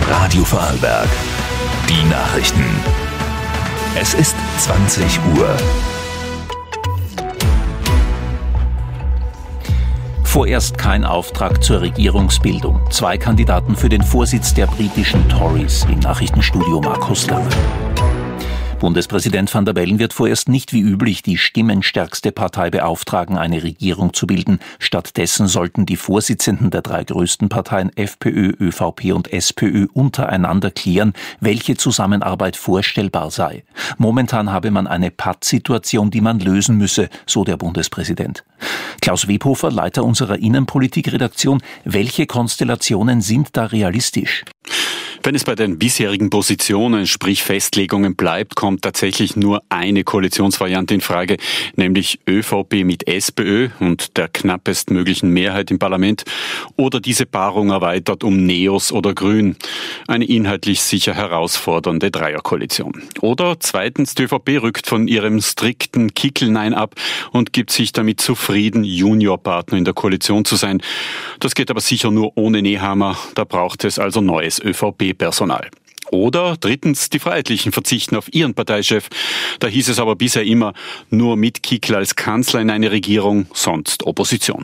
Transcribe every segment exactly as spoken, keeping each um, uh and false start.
Radio Vorarlberg. Die Nachrichten. Es ist zwanzig Uhr. Vorerst kein Auftrag zur Regierungsbildung. Zwei Kandidaten für den Vorsitz der britischen Tories im Nachrichtenstudio Markus Lange. Bundespräsident Van der Bellen wird vorerst nicht wie üblich die stimmenstärkste Partei beauftragen, eine Regierung zu bilden. Stattdessen sollten die Vorsitzenden der drei größten Parteien FPÖ, ÖVP und SPÖ untereinander klären, welche Zusammenarbeit vorstellbar sei. Momentan habe man eine Pattsituation, die man lösen müsse, so der Bundespräsident. Klaus Webhofer, Leiter unserer Innenpolitikredaktion, welche Konstellationen sind da realistisch? Wenn es bei den bisherigen Positionen, sprich Festlegungen bleibt, kommt tatsächlich nur eine Koalitionsvariante in Frage, nämlich ÖVP mit SPÖ und der knappestmöglichen Mehrheit im Parlament oder diese Paarung erweitert um Neos oder Grün. Eine inhaltlich sicher herausfordernde Dreierkoalition. Oder zweitens, die ÖVP rückt von ihrem strikten Kickel-Nein ab und gibt sich damit zufrieden, Juniorpartner in der Koalition zu sein. Das geht aber sicher nur ohne Nehammer, da braucht es also neues ÖVP Personal. Oder drittens, die Freiheitlichen verzichten auf ihren Parteichef. Da hieß es aber bisher immer, nur mit Kickl als Kanzler in eine Regierung, sonst Opposition.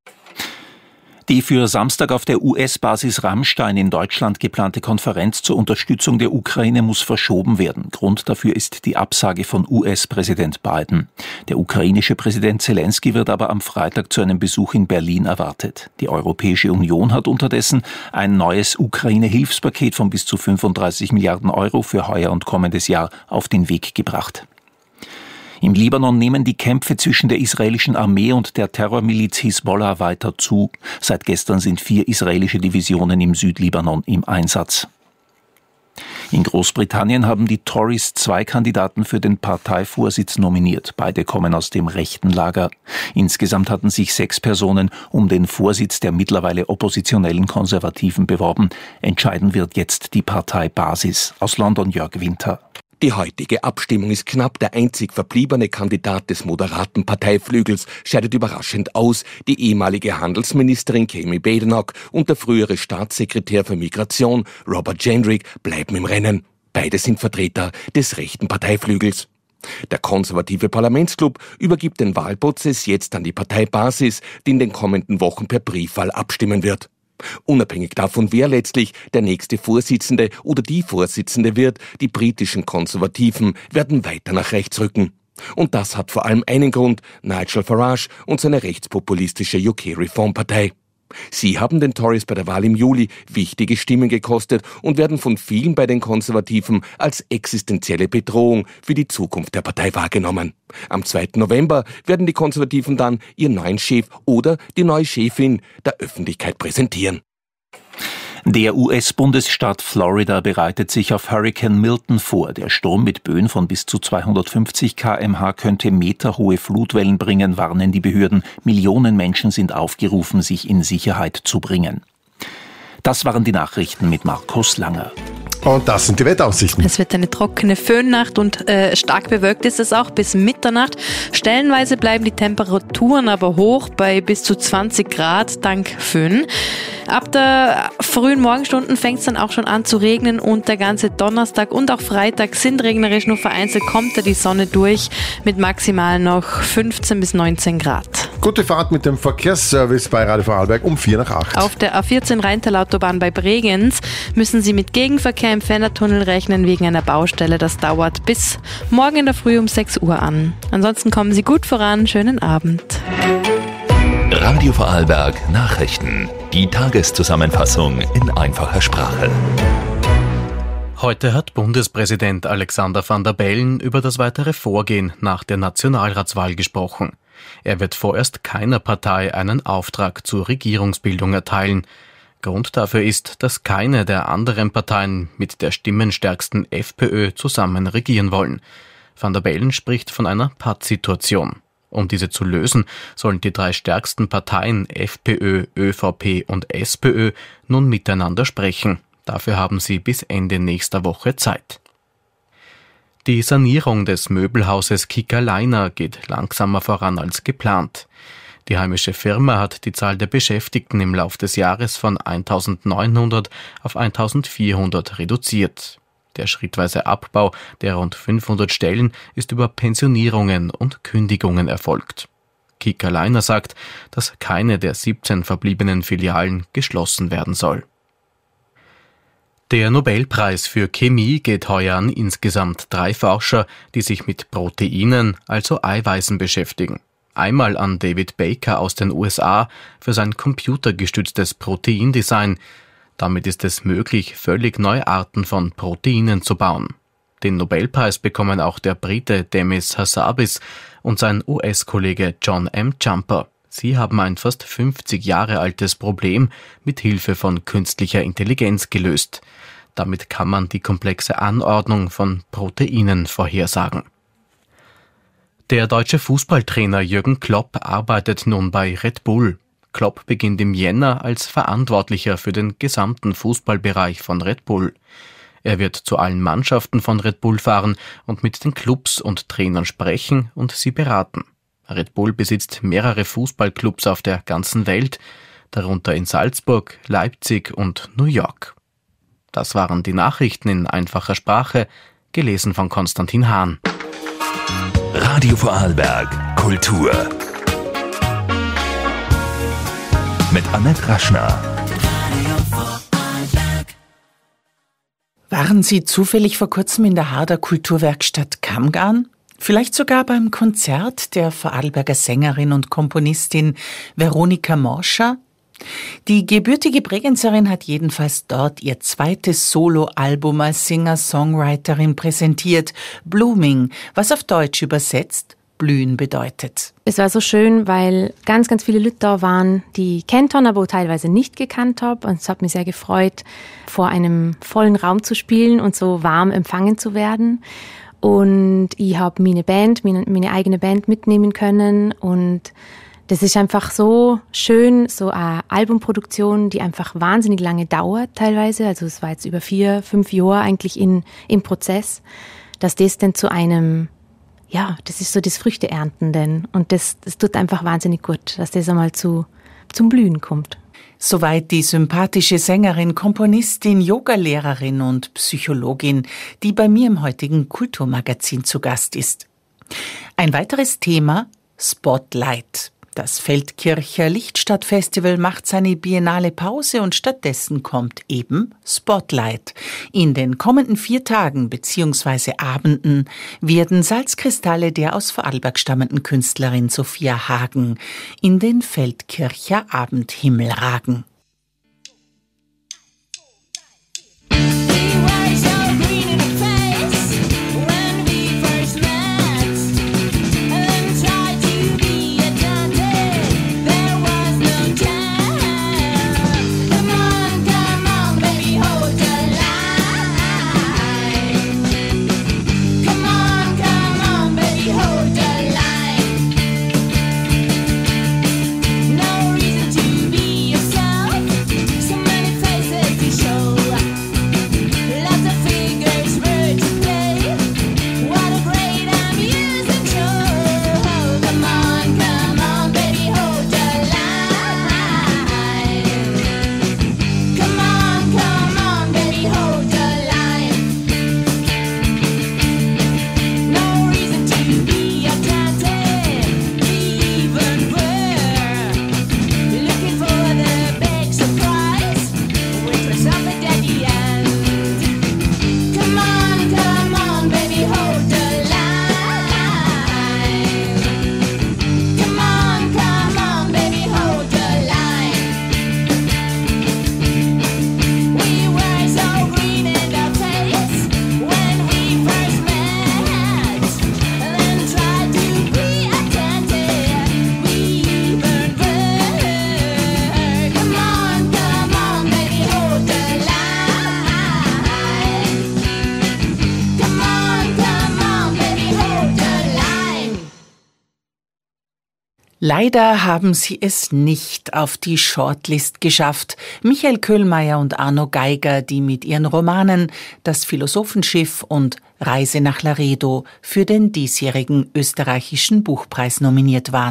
Die für Samstag auf der U S-Basis Ramstein in Deutschland geplante Konferenz zur Unterstützung der Ukraine muss verschoben werden. Grund dafür ist die Absage von U S-Präsident Biden. Der ukrainische Präsident Zelensky wird aber am Freitag zu einem Besuch in Berlin erwartet. Die Europäische Union hat unterdessen ein neues Ukraine-Hilfspaket von bis zu fünfunddreißig Milliarden Euro für heuer und kommendes Jahr auf den Weg gebracht. Im Libanon nehmen die Kämpfe zwischen der israelischen Armee und der Terrormiliz Hisbollah weiter zu. Seit gestern sind vier israelische Divisionen im Südlibanon im Einsatz. In Großbritannien haben die Tories zwei Kandidaten für den Parteivorsitz nominiert. Beide kommen aus dem rechten Lager. Insgesamt hatten sich sechs Personen um den Vorsitz der mittlerweile oppositionellen Konservativen beworben. Entscheiden wird jetzt die Parteibasis. Aus London Jörg Winter. Die heutige Abstimmung ist knapp. Der einzig verbliebene Kandidat des moderaten Parteiflügels scheidet überraschend aus. Die ehemalige Handelsministerin Kemi Badenoch und der frühere Staatssekretär für Migration Robert Jendrick bleiben im Rennen. Beide sind Vertreter des rechten Parteiflügels. Der konservative Parlamentsclub übergibt den Wahlprozess jetzt an die Parteibasis, die in den kommenden Wochen per Briefwahl abstimmen wird. Unabhängig davon, wer letztlich der nächste Vorsitzende oder die Vorsitzende wird, die britischen Konservativen werden weiter nach rechts rücken. Und das hat vor allem einen Grund: Nigel Farage und seine rechtspopulistische U K-Reform-Partei. Sie haben den Tories bei der Wahl im Juli wichtige Stimmen gekostet und werden von vielen bei den Konservativen als existenzielle Bedrohung für die Zukunft der Partei wahrgenommen. Am zweiten November werden die Konservativen dann ihren neuen Chef oder die neue Chefin der Öffentlichkeit präsentieren. Der U S-Bundesstaat Florida bereitet sich auf Hurrikan Milton vor. Der Sturm mit Böen von bis zu zweihundertfünfzig Kilometer pro Stunde könnte meterhohe Flutwellen bringen, warnen die Behörden. Millionen Menschen sind aufgerufen, sich in Sicherheit zu bringen. Das waren die Nachrichten mit Markus Langer. Und das sind die Wetteraussichten. Es wird eine trockene Föhnnacht und äh, stark bewölkt ist es auch bis Mitternacht. Stellenweise bleiben die Temperaturen aber hoch bei bis zu zwanzig Grad dank Föhn. Ab der frühen Morgenstunden fängt es dann auch schon an zu regnen und der ganze Donnerstag und auch Freitag sind regnerisch. Nur vereinzelt kommt da die Sonne durch mit maximal noch fünfzehn bis neunzehn Grad. Gute Fahrt mit dem Verkehrsservice bei Radio Vorarlberg um vier nach acht. Auf der A vierzehn Rheintal-Autobahn bei Bregenz müssen Sie mit Gegenverkehr im Fennertunnel rechnen wegen einer Baustelle. Das dauert bis morgen in der Früh um sechs Uhr an. Ansonsten kommen Sie gut voran. Schönen Abend. Radio Vorarlberg Nachrichten. Die Tageszusammenfassung in einfacher Sprache. Heute hat Bundespräsident Alexander Van der Bellen über das weitere Vorgehen nach der Nationalratswahl gesprochen. Er wird vorerst keiner Partei einen Auftrag zur Regierungsbildung erteilen. Grund dafür ist, dass keine der anderen Parteien mit der stimmenstärksten FPÖ zusammen regieren wollen. Van der Bellen spricht von einer Pattsituation. Um diese zu lösen, sollen die drei stärksten Parteien FPÖ, ÖVP und SPÖ nun miteinander sprechen. Dafür haben sie bis Ende nächster Woche Zeit. Die Sanierung des Möbelhauses Kickerleiner geht langsamer voran als geplant. Die heimische Firma hat die Zahl der Beschäftigten im Lauf des Jahres von eintausendneunhundert auf eintausendvierhundert reduziert. Der schrittweise Abbau der rund fünfhundert Stellen ist über Pensionierungen und Kündigungen erfolgt. Kika Leiner sagt, dass keine der siebzehn verbliebenen Filialen geschlossen werden soll. Der Nobelpreis für Chemie geht heuer an insgesamt drei Forscher, die sich mit Proteinen, also Eiweißen, beschäftigen. Einmal an David Baker aus den U S A für sein computergestütztes Proteindesign. Damit ist es möglich, völlig neue Arten von Proteinen zu bauen. Den Nobelpreis bekommen auch der Brite Demis Hassabis und sein U S-Kollege John M. Jumper. Sie haben ein fast fünfzig Jahre altes Problem mit Hilfe von künstlicher Intelligenz gelöst. Damit kann man die komplexe Anordnung von Proteinen vorhersagen. Der deutsche Fußballtrainer Jürgen Klopp arbeitet nun bei Red Bull. Klopp beginnt im Jänner als Verantwortlicher für den gesamten Fußballbereich von Red Bull. Er wird zu allen Mannschaften von Red Bull fahren und mit den Clubs und Trainern sprechen und sie beraten. Red Bull besitzt mehrere Fußballclubs auf der ganzen Welt, darunter in Salzburg, Leipzig und New York. Das waren die Nachrichten in einfacher Sprache, gelesen von Konstantin Hahn. Radio Vorarlberg Kultur mit Annette Raschner. Waren Sie zufällig vor kurzem in der Harder Kulturwerkstatt Kammgarn? Vielleicht sogar beim Konzert der Vorarlberger Sängerin und Komponistin Veronika Morscher? Die gebürtige Bregenzerin hat jedenfalls dort ihr zweites Soloalbum als Singer-Songwriterin präsentiert, Blooming, was auf Deutsch übersetzt Blühen bedeutet. Es war so schön, weil ganz, ganz viele Leute da waren, die ich kennt haben, aber teilweise nicht gekannt habe. Und es hat mich sehr gefreut, vor einem vollen Raum zu spielen und so warm empfangen zu werden. Und ich habe meine Band, meine, meine eigene Band mitnehmen können. Und das ist einfach so schön, so eine Albumproduktion, die einfach wahnsinnig lange dauert teilweise. Also es war jetzt über vier, fünf Jahre eigentlich in, im Prozess, dass das dann zu einem, ja, das ist so das Früchteernten denn. Und das, das tut einfach wahnsinnig gut, dass das einmal zu, zum Blühen kommt. Soweit die sympathische Sängerin, Komponistin, Yogalehrerin und Psychologin, die bei mir im heutigen Kulturmagazin zu Gast ist. Ein weiteres Thema, Spotlight. Das Feldkircher Lichtstadtfestival macht seine biennale Pause und stattdessen kommt eben Spotlight. In den kommenden vier Tagen bzw. Abenden werden Salzkristalle der aus Vorarlberg stammenden Künstlerin Sophia Hagen in den Feldkircher Abendhimmel ragen. Leider haben sie es nicht auf die Shortlist geschafft. Michael Köhlmeier und Arno Geiger, die mit ihren Romanen Das Philosophenschiff und Reise nach Laredo für den diesjährigen österreichischen Buchpreis nominiert waren.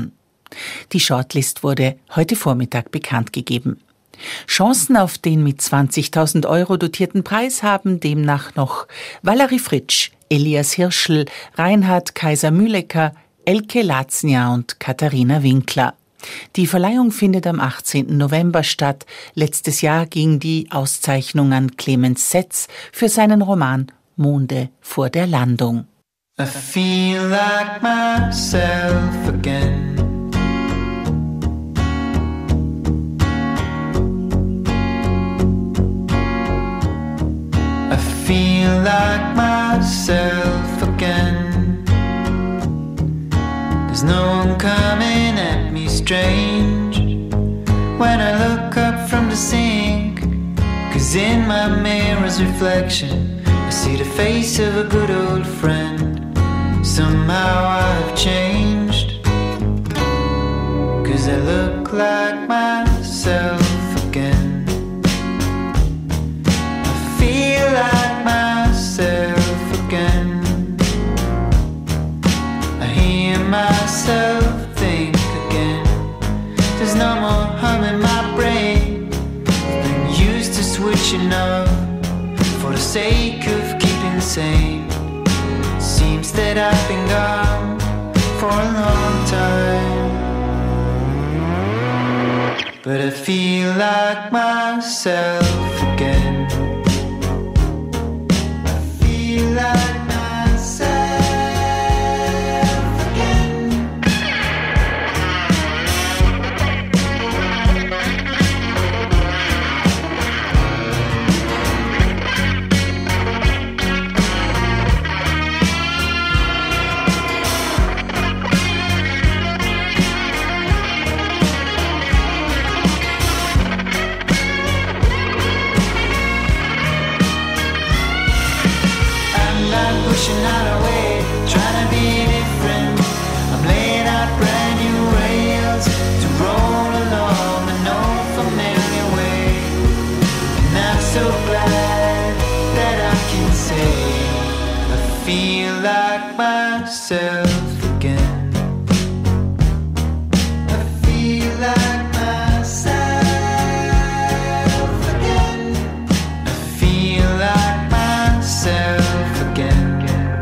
Die Shortlist wurde heute Vormittag bekannt gegeben. Chancen auf den mit zwanzigtausend Euro dotierten Preis haben demnach noch Valerie Fritsch, Elias Hirschl, Reinhard Kaiser-Mühlecker, Elke Laznia und Katharina Winkler. Die Verleihung findet am achtzehnten November statt. Letztes Jahr ging die Auszeichnung an Clemens Setz für seinen Roman Monde vor der Landung. I feel like myself again. I feel like myself again. There's no one coming at me strange when I look up from the sink, 'cause in my mirror's reflection I see the face of a good old friend. Somehow I've changed, 'cause I look like myself again. I feel like myself again. I hear myself think again. There's no more hum in my brain. I've been used to switching up for the sake of keeping sane. Seems that I've been gone for a long time, but I feel like myself again. I feel like myself again. Pushing out a way, trying to be different. I'm laying out brand new rails to roll along an old familiar way. And I'm so glad that I can say I feel like myself again. I feel like myself again. I feel like myself again.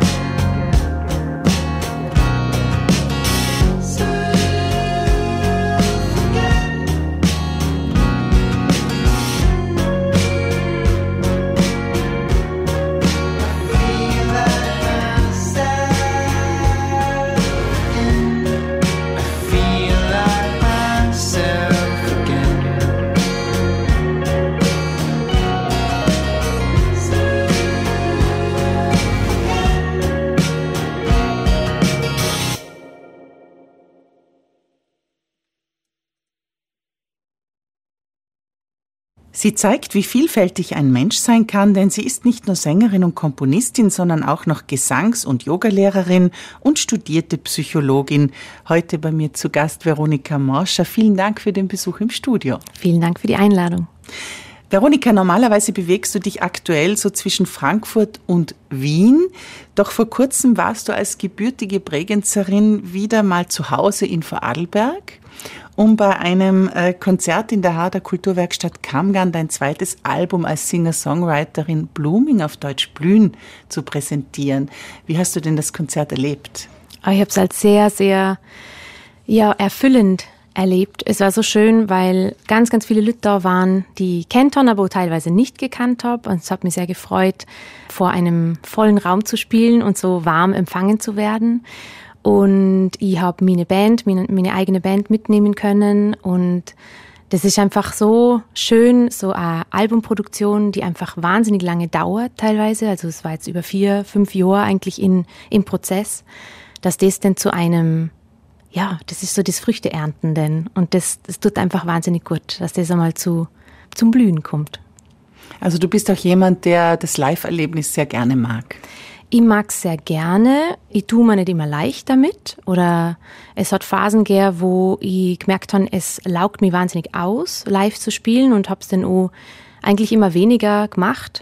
Sie zeigt, wie vielfältig ein Mensch sein kann, denn sie ist nicht nur Sängerin und Komponistin, sondern auch noch Gesangs- und Yogalehrerin und studierte Psychologin. Heute bei mir zu Gast Veronika Morscher. Vielen Dank für den Besuch im Studio. Vielen Dank für die Einladung. Veronika, normalerweise bewegst du dich aktuell so zwischen Frankfurt und Wien. Doch vor kurzem warst du als gebürtige Bregenzerin wieder mal zu Hause in Vorarlberg, um bei einem äh, Konzert in der Harder Kulturwerkstatt Kammgarn dein zweites Album als Singer-Songwriterin Blooming, auf Deutsch Blühen, zu präsentieren. Wie hast du denn das Konzert erlebt? Ich habe es als sehr, sehr ja, erfüllend erlebt. Es war so schön, weil ganz, ganz viele Leute da waren, die ich kennt habe, aber auch teilweise nicht gekannt habe. Und es hat mich sehr gefreut, vor einem vollen Raum zu spielen und so warm empfangen zu werden. Und ich habe meine Band, meine, meine eigene Band mitnehmen können. Und das ist einfach so schön, so eine Albumproduktion, die einfach wahnsinnig lange dauert teilweise. Also es war jetzt über vier, fünf Jahre eigentlich in, im Prozess, dass das dann zu einem, ja, das ist so das Früchteernten denn. Und das, das tut einfach wahnsinnig gut, dass das einmal zu, zum Blühen kommt. Also du bist auch jemand, der das Live-Erlebnis sehr gerne mag. Ich mag es sehr gerne. Ich tue mir nicht immer leicht damit. Oder es hat Phasen gegeben, wo ich gemerkt habe, es laugt mich wahnsinnig aus, live zu spielen, und habe es dann auch eigentlich immer weniger gemacht.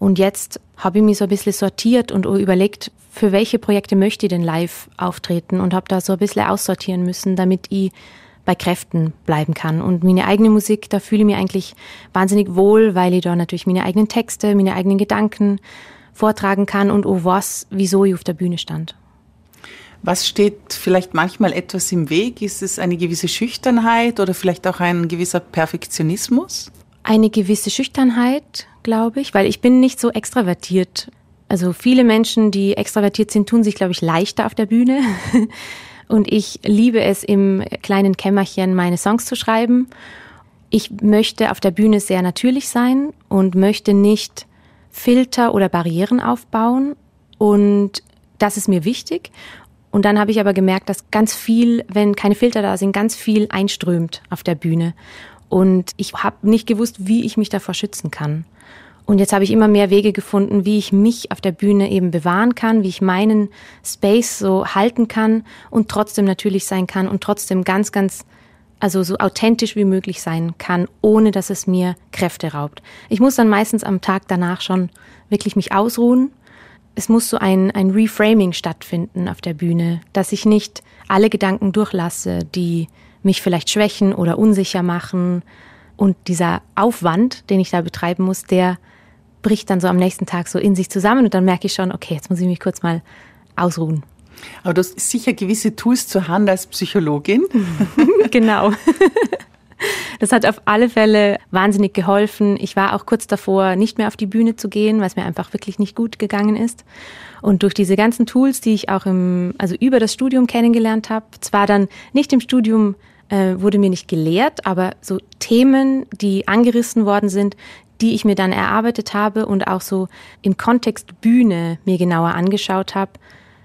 Und jetzt habe ich mich so ein bisschen sortiert und überlegt, für welche Projekte möchte ich denn live auftreten und habe da so ein bisschen aussortieren müssen, damit ich bei Kräften bleiben kann. Und meine eigene Musik, da fühle ich mich eigentlich wahnsinnig wohl, weil ich da natürlich meine eigenen Texte, meine eigenen Gedanken vortragen kann und oh was, wieso ich auf der Bühne stand. Was steht vielleicht manchmal etwas im Weg? Ist es eine gewisse Schüchternheit oder vielleicht auch ein gewisser Perfektionismus? Eine gewisse Schüchternheit, glaube ich, weil ich bin nicht so extravertiert. Also viele Menschen, die extravertiert sind, tun sich, glaube ich, leichter auf der Bühne. Und ich liebe es, im kleinen Kämmerchen meine Songs zu schreiben. Ich möchte auf der Bühne sehr natürlich sein und möchte nicht Filter oder Barrieren aufbauen. Und das ist mir wichtig. Und dann habe ich aber gemerkt, dass ganz viel, wenn keine Filter da sind, ganz viel einströmt auf der Bühne. Und ich habe nicht gewusst, wie ich mich davor schützen kann. Und jetzt habe ich immer mehr Wege gefunden, wie ich mich auf der Bühne eben bewahren kann, wie ich meinen Space so halten kann und trotzdem natürlich sein kann und trotzdem ganz, ganz, also so authentisch wie möglich sein kann, ohne dass es mir Kräfte raubt. Ich muss dann meistens am Tag danach schon wirklich mich ausruhen. Es muss so ein, ein Reframing stattfinden auf der Bühne, dass ich nicht alle Gedanken durchlasse, die mich vielleicht schwächen oder unsicher machen. Und dieser Aufwand, den ich da betreiben muss, der bricht dann so am nächsten Tag so in sich zusammen und dann merke ich schon, okay, jetzt muss ich mich kurz mal ausruhen. Aber du hast sicher gewisse Tools zur Hand als Psychologin. Genau. Das hat auf alle Fälle wahnsinnig geholfen. Ich war auch kurz davor, nicht mehr auf die Bühne zu gehen, weil es mir einfach wirklich nicht gut gegangen ist. Und durch diese ganzen Tools, die ich auch im, also über das Studium kennengelernt habe, zwar dann nicht im Studium, äh, wurde mir nicht gelehrt, aber so Themen, die angerissen worden sind, die ich mir dann erarbeitet habe und auch so im Kontext Bühne mir genauer angeschaut habe,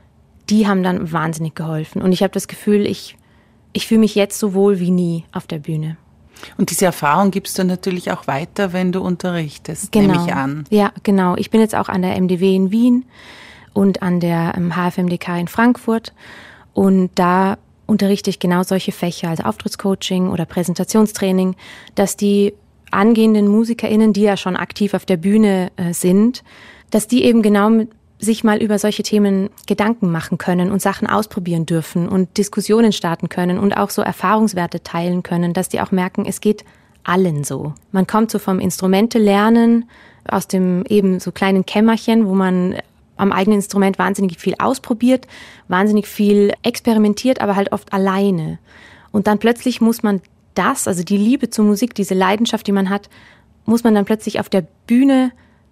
die haben dann wahnsinnig geholfen. Und ich habe das Gefühl, ich, ich fühle mich jetzt so wohl wie nie auf der Bühne. Und diese Erfahrung gibst du natürlich auch weiter, wenn du unterrichtest, genau. Nehme ich an. Ja, genau. Ich bin jetzt auch an der M D W in Wien und an der H F M D K in Frankfurt. Und da unterrichte ich genau solche Fächer, also Auftrittscoaching oder Präsentationstraining, dass die angehenden MusikerInnen, die ja schon aktiv auf der Bühne äh, sind, dass die eben genau mit, sich mal über solche Themen Gedanken machen können und Sachen ausprobieren dürfen und Diskussionen starten können und auch so Erfahrungswerte teilen können, dass die auch merken, es geht allen so. Man kommt so vom Instrumente lernen, aus dem eben so kleinen Kämmerchen, wo man am eigenen Instrument wahnsinnig viel ausprobiert, wahnsinnig viel experimentiert, aber halt oft alleine. Und dann plötzlich muss man das, also die Liebe zur Musik, diese Leidenschaft, die man hat, muss man dann plötzlich auf der Bühne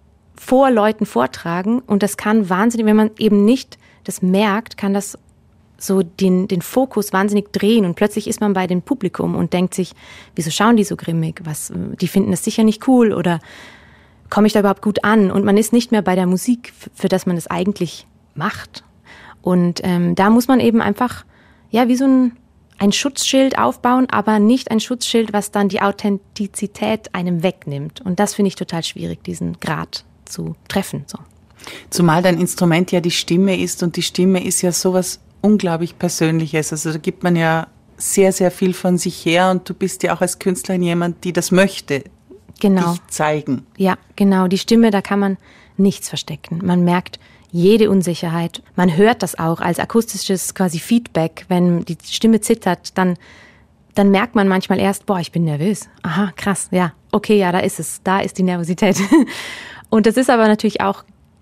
vor Leuten vortragen. Und das kann wahnsinnig, wenn man eben nicht das merkt, kann das so den, den Fokus wahnsinnig drehen. Und plötzlich ist man bei dem Publikum und denkt sich, wieso schauen die so grimmig? Was, die finden das sicher nicht cool oder komme ich da überhaupt gut an? Und man ist nicht mehr bei der Musik, für das man es eigentlich macht. Und ähm, da muss man eben einfach, ja, wie so ein ein Schutzschild aufbauen, aber nicht ein Schutzschild, was dann die Authentizität einem wegnimmt. Und das finde ich total schwierig, diesen Grad zu treffen. So. Zumal dein Instrument ja die Stimme ist und die Stimme ist ja sowas unglaublich Persönliches. Also da gibt man ja sehr, sehr viel von sich her und du bist ja auch als Künstlerin jemand, die das möchte, genau. dich zeigen. Ja, genau. Die Stimme, da kann man nichts verstecken. Man merkt jede Unsicherheit. Man hört das auch als akustisches quasi Feedback. Wenn die Stimme zittert, dann, dann merkt man manchmal erst, boah, ich bin nervös. Aha, krass, ja, okay, ja, da ist es. Da ist die Nervosität. Und das ist aber natürlich auch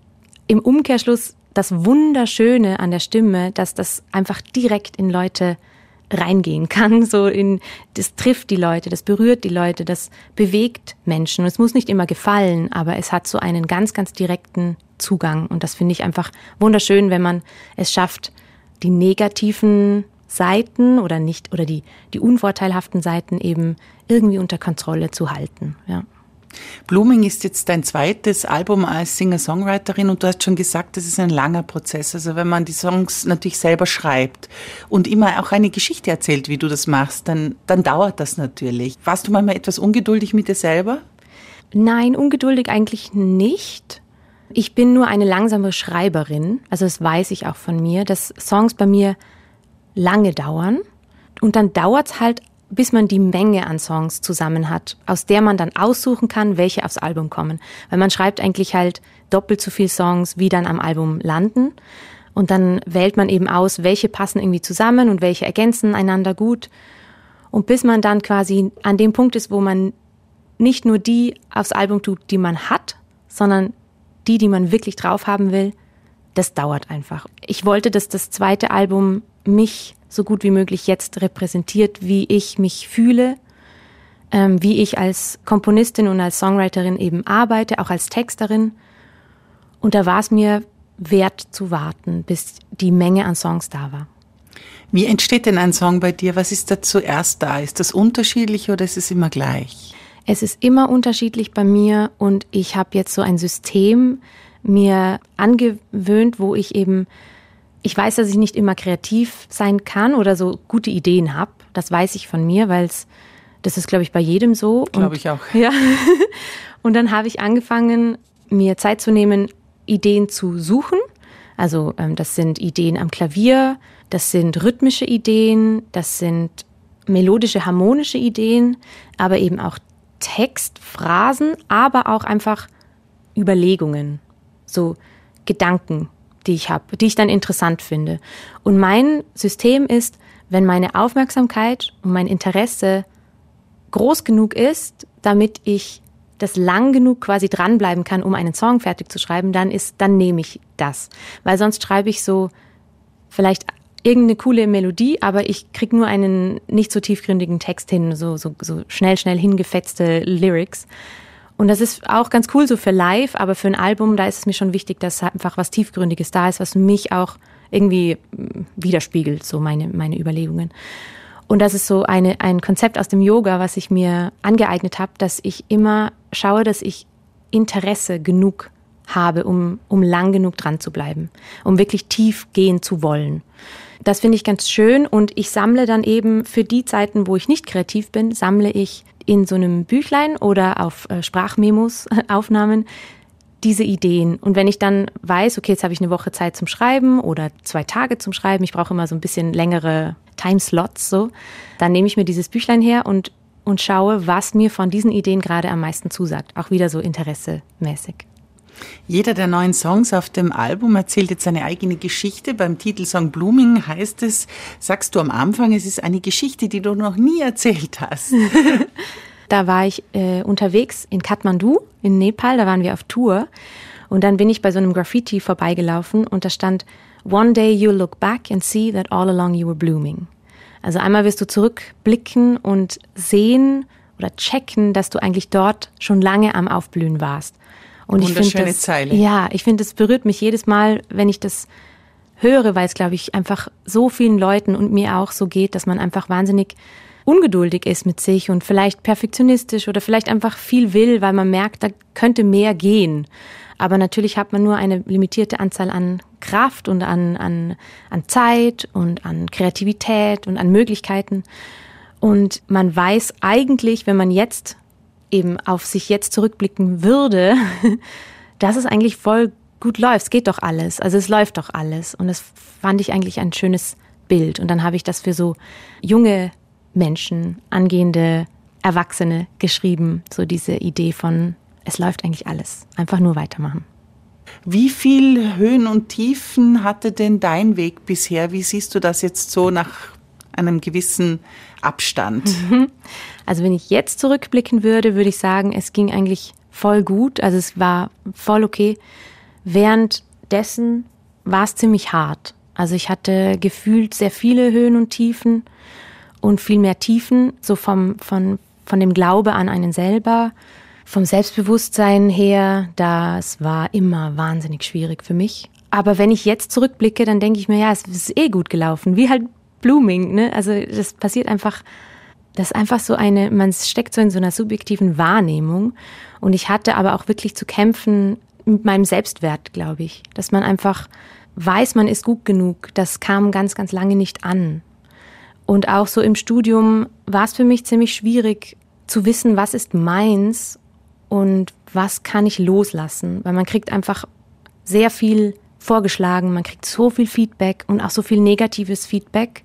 im Umkehrschluss das Wunderschöne an der Stimme, dass das einfach direkt in Leute reingehen kann. So in, das trifft die Leute, das berührt die Leute, das bewegt Menschen. Und es muss nicht immer gefallen, aber es hat so einen ganz, ganz direkten Zugang. Und das finde ich einfach wunderschön, wenn man es schafft, die negativen Seiten oder nicht oder die, die unvorteilhaften Seiten eben irgendwie unter Kontrolle zu halten. Ja. Blooming ist jetzt dein zweites Album als Singer-Songwriterin und du hast schon gesagt, das ist ein langer Prozess. Also wenn man die Songs natürlich selber schreibt und immer auch eine Geschichte erzählt, wie du das machst, dann, dann dauert das natürlich. Warst du manchmal etwas ungeduldig mit dir selber? Nein, ungeduldig eigentlich nicht. Ich bin nur eine langsame Schreiberin, also das weiß ich auch von mir, dass Songs bei mir lange dauern und dann dauert es halt bis man die Menge an Songs zusammen hat, aus der man dann aussuchen kann, welche aufs Album kommen. Weil man schreibt eigentlich halt doppelt so viel Songs, wie dann am Album landen. Und dann wählt man eben aus, welche passen irgendwie zusammen und welche ergänzen einander gut. Und bis man dann quasi an dem Punkt ist, wo man nicht nur die aufs Album tut, die man hat, sondern die, die man wirklich drauf haben will, das dauert einfach. Ich wollte, dass das zweite Album mich so gut wie möglich jetzt repräsentiert, wie ich mich fühle, ähm, wie ich als Komponistin und als Songwriterin eben arbeite, auch als Texterin. Und da war es mir wert zu warten, bis die Menge an Songs da war. Wie entsteht denn ein Song bei dir? Was ist da zuerst da? Ist das unterschiedlich oder ist es immer gleich? Es ist immer unterschiedlich bei mir und ich habe jetzt so ein System mir angewöhnt, wo ich eben, ich weiß, dass ich nicht immer kreativ sein kann oder so gute Ideen habe. Das weiß ich von mir, weil es, das ist, glaube ich, bei jedem so. Glaube ich auch. Ja. Und dann habe ich angefangen, mir Zeit zu nehmen, Ideen zu suchen. Also ähm, das sind Ideen am Klavier, das sind rhythmische Ideen, das sind melodische, harmonische Ideen, aber eben auch Text, Phrasen, aber auch einfach Überlegungen, so Gedanken, die ich habe, die ich dann interessant finde. Und mein System ist, wenn meine Aufmerksamkeit und mein Interesse groß genug ist, damit ich das lang genug quasi dranbleiben kann, um einen Song fertig zu schreiben, dann ist, dann nehme ich das. Weil sonst schreibe ich so vielleicht irgendeine coole Melodie, aber ich krieg nur einen nicht so tiefgründigen Text hin, so, so, so schnell, schnell hingefetzte Lyrics. Und das ist auch ganz cool so für live, aber für ein Album, da ist es mir schon wichtig, dass einfach was Tiefgründiges da ist, was mich auch irgendwie widerspiegelt, so meine, meine Überlegungen. Und das ist so eine, ein Konzept aus dem Yoga, was ich mir angeeignet habe, dass ich immer schaue, dass ich Interesse genug habe, um, um lang genug dran zu bleiben, um wirklich tief gehen zu wollen. Das finde ich ganz schön und ich sammle dann eben für die Zeiten, wo ich nicht kreativ bin, sammle ich in so einem Büchlein oder auf äh, Sprachmemos, Aufnahmen, diese Ideen. Und wenn ich dann weiß, okay, jetzt habe ich eine Woche Zeit zum Schreiben oder zwei Tage zum Schreiben, ich brauche immer so ein bisschen längere Timeslots, so, dann nehme ich mir dieses Büchlein her und, und schaue, was mir von diesen Ideen gerade am meisten zusagt. Auch wieder so interessemäßig. Jeder der neuen Songs auf dem Album erzählt jetzt seine eigene Geschichte. Beim Titelsong Blooming heißt es, sagst du am Anfang, es ist eine Geschichte, die du noch nie erzählt hast. Da war ich äh, unterwegs in Kathmandu, in Nepal, da waren wir auf Tour. Und dann bin ich bei so einem Graffiti vorbeigelaufen und da stand, "One day you'll look back and see that all along you were blooming." Also einmal wirst du zurückblicken und sehen oder checken, dass du eigentlich dort schon lange am Aufblühen warst. Und ich finde das, Zeile. Ja, ich finde, es berührt mich jedes Mal, wenn ich das höre, weil es, glaube ich, einfach so vielen Leuten und mir auch so geht, dass man einfach wahnsinnig ungeduldig ist mit sich und vielleicht perfektionistisch oder vielleicht einfach viel will, weil man merkt, da könnte mehr gehen. Aber natürlich hat man nur eine limitierte Anzahl an Kraft und an, an, an Zeit und an Kreativität und an Möglichkeiten. Und man weiß eigentlich, wenn man jetzt eben auf sich jetzt zurückblicken würde, dass es eigentlich voll gut läuft. Es geht doch alles. Also es läuft doch alles. Und das fand ich eigentlich ein schönes Bild. Und dann habe ich das für so junge Menschen, angehende Erwachsene geschrieben. So diese Idee von, es läuft eigentlich alles. Einfach nur weitermachen. Wie viel Höhen und Tiefen hatte denn dein Weg bisher? Wie siehst du das jetzt so nach einem gewissen Abstand? Also wenn ich jetzt zurückblicken würde, würde ich sagen, es ging eigentlich voll gut. Also es war voll okay. Währenddessen war es ziemlich hart. Also ich hatte gefühlt sehr viele Höhen und Tiefen und viel mehr Tiefen, so vom, von, von dem Glaube an einen selber, vom Selbstbewusstsein her. Das war immer wahnsinnig schwierig für mich. Aber wenn ich jetzt zurückblicke, dann denke ich mir, ja, es ist eh gut gelaufen. Wie halt Blooming, ne? Also das passiert einfach, das ist einfach so eine, man steckt so in so einer subjektiven Wahrnehmung. Und ich hatte aber auch wirklich zu kämpfen mit meinem Selbstwert, glaube ich. Dass man einfach weiß, man ist gut genug. Das kam ganz, ganz lange nicht an. Und auch so im Studium war es für mich ziemlich schwierig zu wissen, was ist meins und was kann ich loslassen. Weil man kriegt einfach sehr viel vorgeschlagen, man kriegt so viel Feedback und auch so viel negatives Feedback.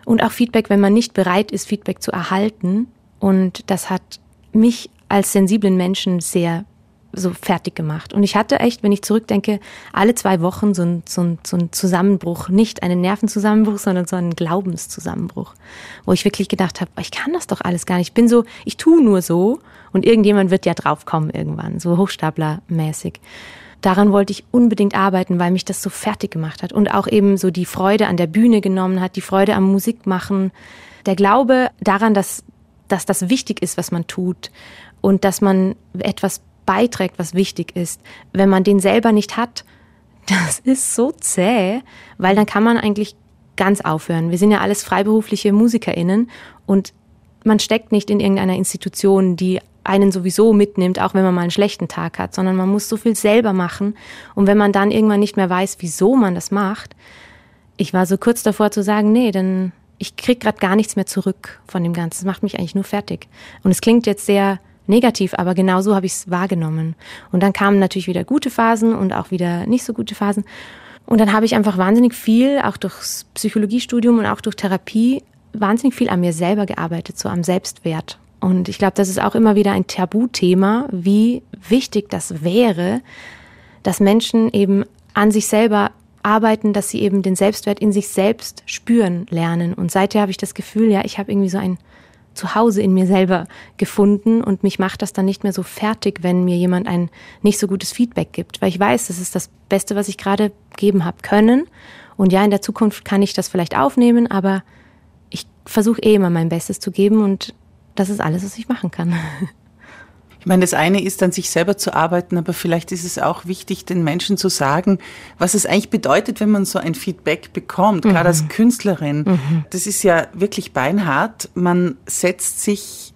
Und auch Feedback, wenn man nicht bereit ist, Feedback zu erhalten. Und das hat mich als sensiblen Menschen sehr so fertig gemacht. Und ich hatte echt, wenn ich zurückdenke, alle zwei Wochen so ein, so ein, so ein Zusammenbruch. Nicht einen Nervenzusammenbruch, sondern so einen Glaubenszusammenbruch. Wo ich wirklich gedacht habe, ich kann das doch alles gar nicht. Ich bin so, ich tue nur so und irgendjemand wird ja draufkommen irgendwann. So hochstaplermäßig. Daran wollte ich unbedingt arbeiten, weil mich das so fertig gemacht hat und auch eben so die Freude an der Bühne genommen hat, die Freude am Musikmachen, der Glaube daran, dass, dass das wichtig ist, was man tut und dass man etwas beiträgt, was wichtig ist. Wenn man den selber nicht hat, das ist so zäh, weil dann kann man eigentlich ganz aufhören. Wir sind ja alles freiberufliche MusikerInnen und man steckt nicht in irgendeiner Institution, die einen sowieso mitnimmt, auch wenn man mal einen schlechten Tag hat, sondern man muss so viel selber machen. Und wenn man dann irgendwann nicht mehr weiß, wieso man das macht, ich war so kurz davor zu sagen, nee, dann ich krieg gerade gar nichts mehr zurück von dem Ganzen. Das macht mich eigentlich nur fertig. Und es klingt jetzt sehr negativ, aber genau so habe ich es wahrgenommen. Und dann kamen natürlich wieder gute Phasen und auch wieder nicht so gute Phasen. Und dann habe ich einfach wahnsinnig viel, auch durchs Psychologiestudium und auch durch Therapie, wahnsinnig viel an mir selber gearbeitet, so am Selbstwert. Und ich glaube, das ist auch immer wieder ein Tabuthema, wie wichtig das wäre, dass Menschen eben an sich selber arbeiten, dass sie eben den Selbstwert in sich selbst spüren lernen. Und seither habe ich das Gefühl, ja, ich habe irgendwie so ein Zuhause in mir selber gefunden und mich macht das dann nicht mehr so fertig, wenn mir jemand ein nicht so gutes Feedback gibt. Weil ich weiß, das ist das Beste, was ich gerade geben habe können. Und ja, in der Zukunft kann ich das vielleicht aufnehmen, aber ich versuche eh immer mein Bestes zu geben und das ist alles, was ich machen kann. Ich meine, das eine ist, an sich selber zu arbeiten, aber vielleicht ist es auch wichtig, den Menschen zu sagen, was es eigentlich bedeutet, wenn man so ein Feedback bekommt, mhm. gerade als Künstlerin. Mhm. Das ist ja wirklich beinhart. Man setzt sich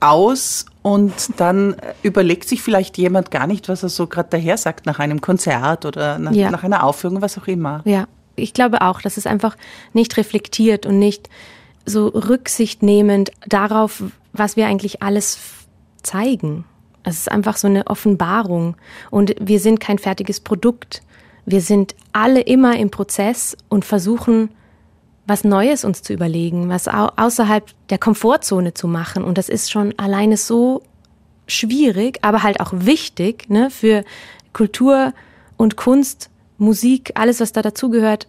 aus und dann überlegt sich vielleicht jemand gar nicht, was er so gerade daher sagt nach einem Konzert oder nach, ja. nach einer Aufführung, was auch immer. Ja, ich glaube auch, dass es einfach nicht reflektiert und nicht so rücksichtnehmend darauf, was wir eigentlich alles zeigen. Es ist einfach so eine Offenbarung und wir sind kein fertiges Produkt. Wir sind alle immer im Prozess und versuchen, was Neues uns zu überlegen, was au- außerhalb der Komfortzone zu machen. Und das ist schon alleine so schwierig, aber halt auch wichtig, ne, für Kultur und Kunst, Musik, alles, was da dazugehört.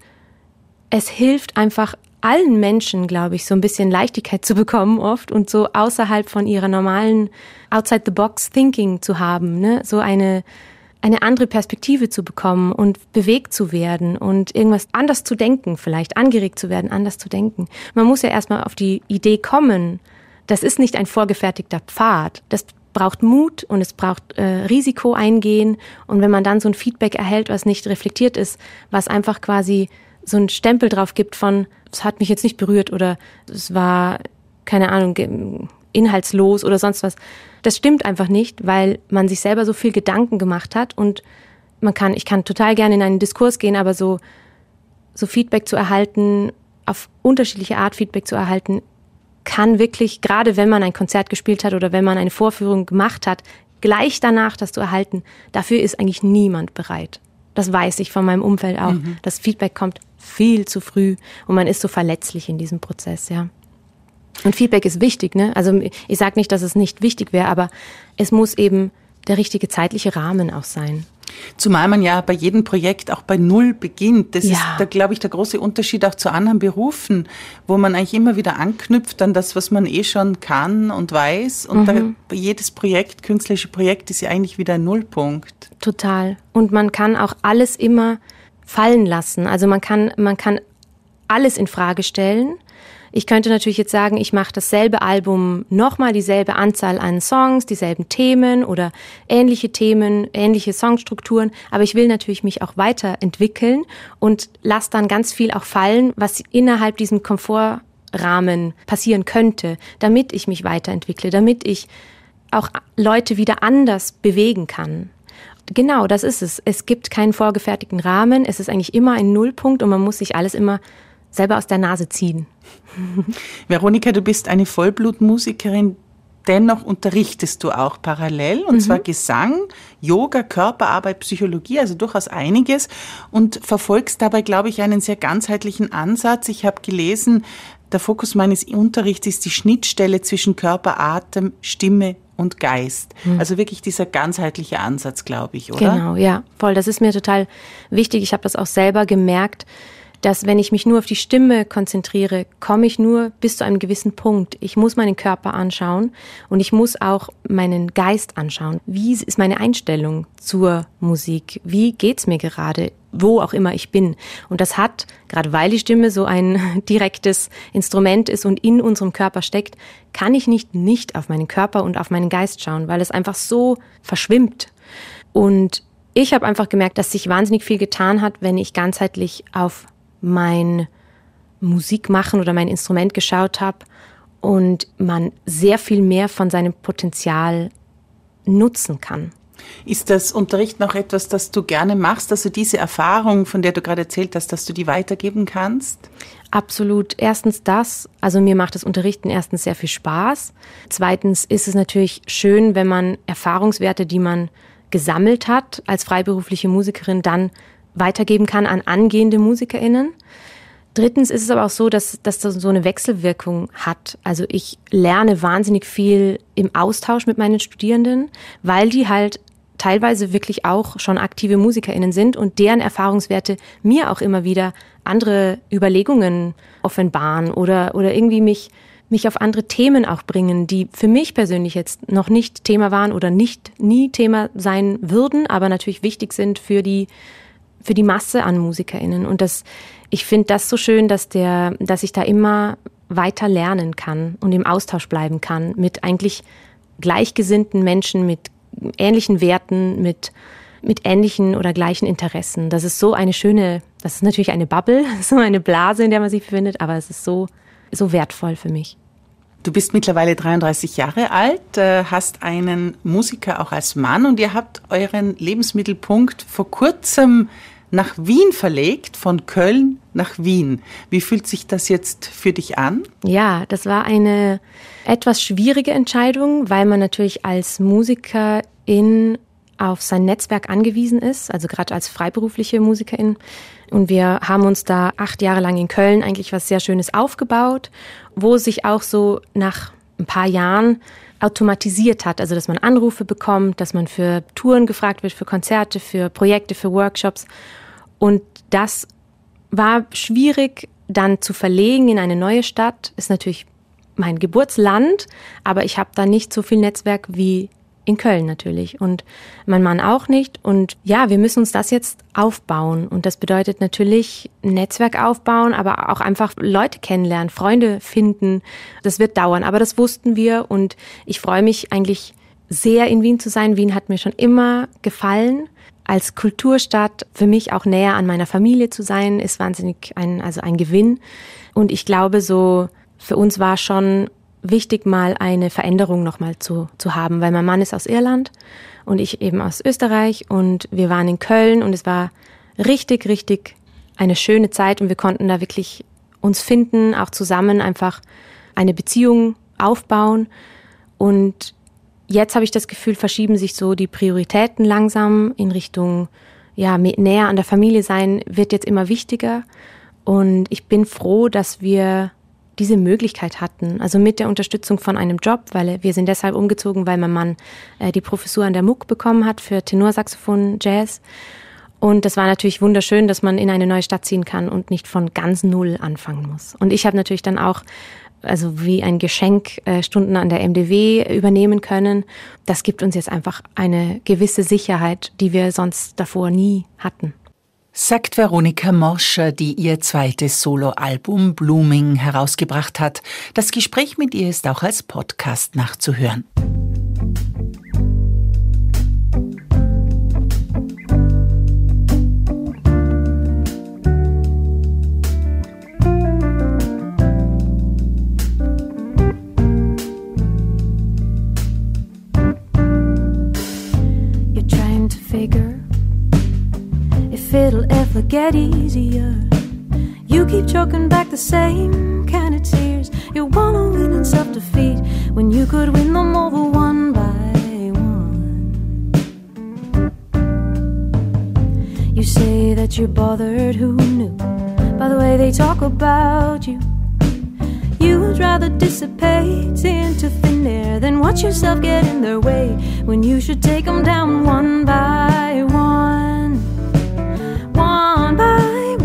Es hilft einfach allen Menschen, glaube ich, so ein bisschen Leichtigkeit zu bekommen oft und so außerhalb von ihrer normalen Outside-the-Box-Thinking zu haben, ne? So eine, eine andere Perspektive zu bekommen und bewegt zu werden und irgendwas anders zu denken, vielleicht angeregt zu werden, anders zu denken. Man muss ja erstmal auf die Idee kommen. Das ist nicht ein vorgefertigter Pfad. Das braucht Mut und es braucht äh, Risiko eingehen. Und wenn man dann so ein Feedback erhält, was nicht reflektiert ist, was einfach quasi so einen Stempel drauf gibt von, es hat mich jetzt nicht berührt oder es war, keine Ahnung, inhaltslos oder sonst was. Das stimmt einfach nicht, weil man sich selber so viel Gedanken gemacht hat und man kann, ich kann total gerne in einen Diskurs gehen, aber so, so Feedback zu erhalten, auf unterschiedliche Art Feedback zu erhalten, kann wirklich, gerade wenn man ein Konzert gespielt hat oder wenn man eine Vorführung gemacht hat, gleich danach das zu erhalten, dafür ist eigentlich niemand bereit. Das weiß ich von meinem Umfeld auch. Mhm. Das Feedback kommt viel zu früh und man ist so verletzlich in diesem Prozess, ja. Und Feedback ist wichtig, ne? Also ich sage nicht, dass es nicht wichtig wäre, aber es muss eben der richtige zeitliche Rahmen auch sein. Zumal man ja bei jedem Projekt auch bei Null beginnt. Das ja. ist, da glaube ich, der große Unterschied auch zu anderen Berufen, wo man eigentlich immer wieder anknüpft an das, was man eh schon kann und weiß. Und mhm. da, jedes Projekt, künstlerische Projekt, ist ja eigentlich wieder ein Nullpunkt. Total. Und man kann auch alles immer fallen lassen. Also man kann, man kann alles in Frage stellen. Ich könnte natürlich jetzt sagen, ich mache dasselbe Album nochmal, dieselbe Anzahl an Songs, dieselben Themen oder ähnliche Themen, ähnliche Songstrukturen, aber ich will natürlich mich auch weiterentwickeln und lasse dann ganz viel auch fallen, was innerhalb diesem Komfortrahmen passieren könnte, damit ich mich weiterentwickle, damit ich auch Leute wieder anders bewegen kann. Genau, das ist es. Es gibt keinen vorgefertigten Rahmen, es ist eigentlich immer ein Nullpunkt und man muss sich alles immer selber aus der Nase ziehen. Veronika, du bist eine Vollblutmusikerin, dennoch unterrichtest du auch parallel, und mhm. zwar Gesang, Yoga, Körperarbeit, Psychologie, also durchaus einiges, und verfolgst dabei, glaube ich, einen sehr ganzheitlichen Ansatz. Ich habe gelesen, der Fokus meines Unterrichts ist die Schnittstelle zwischen Körper, Atem, Stimme und Geist. Mhm. Also wirklich dieser ganzheitliche Ansatz, glaube ich, oder? Genau, ja, voll. Das ist mir total wichtig. Ich habe das auch selber gemerkt, dass wenn ich mich nur auf die Stimme konzentriere, komme ich nur bis zu einem gewissen Punkt. Ich muss meinen Körper anschauen und ich muss auch meinen Geist anschauen. Wie ist meine Einstellung zur Musik? Wie geht's mir gerade, wo auch immer ich bin? Und das hat, gerade weil die Stimme so ein direktes Instrument ist und in unserem Körper steckt, kann ich nicht nicht auf meinen Körper und auf meinen Geist schauen, weil es einfach so verschwimmt. Und ich habe einfach gemerkt, dass sich wahnsinnig viel getan hat, wenn ich ganzheitlich auf mein Musikmachen oder mein Instrument geschaut habe und man sehr viel mehr von seinem Potenzial nutzen kann. Ist das Unterricht noch etwas, das du gerne machst? Also diese Erfahrung, von der du gerade erzählt hast, dass du die weitergeben kannst? Absolut. Erstens das, also mir macht das Unterrichten erstens sehr viel Spaß. Zweitens ist es natürlich schön, wenn man Erfahrungswerte, die man gesammelt hat als freiberufliche Musikerin, dann weitergeben kann an angehende MusikerInnen. Drittens ist es aber auch so, dass, dass das so eine Wechselwirkung hat. Also ich lerne wahnsinnig viel im Austausch mit meinen Studierenden, weil die halt teilweise wirklich auch schon aktive MusikerInnen sind und deren Erfahrungswerte mir auch immer wieder andere Überlegungen offenbaren oder, oder irgendwie mich, mich auf andere Themen auch bringen, die für mich persönlich jetzt noch nicht Thema waren oder nicht nie Thema sein würden, aber natürlich wichtig sind für die für die Masse an MusikerInnen. Und das, ich finde das so schön, dass der, dass ich da immer weiter lernen kann und im Austausch bleiben kann mit eigentlich gleichgesinnten Menschen, mit ähnlichen Werten, mit, mit ähnlichen oder gleichen Interessen. Das ist so eine schöne, das ist natürlich eine Bubble, so eine Blase, in der man sich befindet, aber es ist so, so wertvoll für mich. Du bist mittlerweile dreiunddreißig Jahre alt, hast einen Musiker auch als Mann und ihr habt euren Lebensmittelpunkt vor kurzem nach Wien verlegt, von Köln nach Wien. Wie fühlt sich das jetzt für dich an? Ja, das war eine etwas schwierige Entscheidung, weil man natürlich als Musikerin auf sein Netzwerk angewiesen ist, also gerade als freiberufliche Musikerin. Und wir haben uns da acht Jahre lang in Köln eigentlich was sehr Schönes aufgebaut, wo sich auch so nach ein paar Jahren automatisiert hat, also dass man Anrufe bekommt, dass man für Touren gefragt wird, für Konzerte, für Projekte, für Workshops. Und das war schwierig dann zu verlegen in eine neue Stadt. Ist natürlich mein Geburtsland, aber ich habe da nicht so viel Netzwerk wie in Köln natürlich und mein Mann auch nicht. Und ja, wir müssen uns das jetzt aufbauen. Und das bedeutet natürlich Netzwerk aufbauen, aber auch einfach Leute kennenlernen, Freunde finden. Das wird dauern, aber das wussten wir. Und ich freue mich eigentlich sehr, in Wien zu sein. Wien hat mir schon immer gefallen. Als Kulturstadt für mich auch näher an meiner Familie zu sein, ist wahnsinnig ein, also ein Gewinn. Und ich glaube, so für uns war schon wichtig, mal eine Veränderung nochmal zu, zu haben, weil mein Mann ist aus Irland und ich eben aus Österreich und wir waren in Köln und es war richtig, richtig eine schöne Zeit und wir konnten da wirklich uns finden, auch zusammen einfach eine Beziehung aufbauen. Und jetzt habe ich das Gefühl, verschieben sich so die Prioritäten langsam in Richtung, ja, näher an der Familie sein, wird jetzt immer wichtiger. Und ich bin froh, dass wir diese Möglichkeit hatten, also mit der Unterstützung von einem Job, weil wir sind deshalb umgezogen, weil mein Mann äh, die Professur an der M U C bekommen hat für Tenorsaxophon, Jazz. Und das war natürlich wunderschön, dass man in eine neue Stadt ziehen kann und nicht von ganz null anfangen muss. Und ich habe natürlich dann auch, also wie ein Geschenk, äh, Stunden an der M D W übernehmen können. Das gibt uns jetzt einfach eine gewisse Sicherheit, die wir sonst davor nie hatten. Sagt Veronika Morscher, die ihr zweites Soloalbum Blooming herausgebracht hat. Das Gespräch mit ihr ist auch als Podcast nachzuhören. You're trying to figure if it'll ever get easier. You keep choking back the same kind of tears. You wanna win in self-defeat when you could win them over one by one. You say that you're bothered, who knew? By the way they talk about you. You would rather dissipate into thin air than watch yourself get in their way, when you should take them down one by one, one by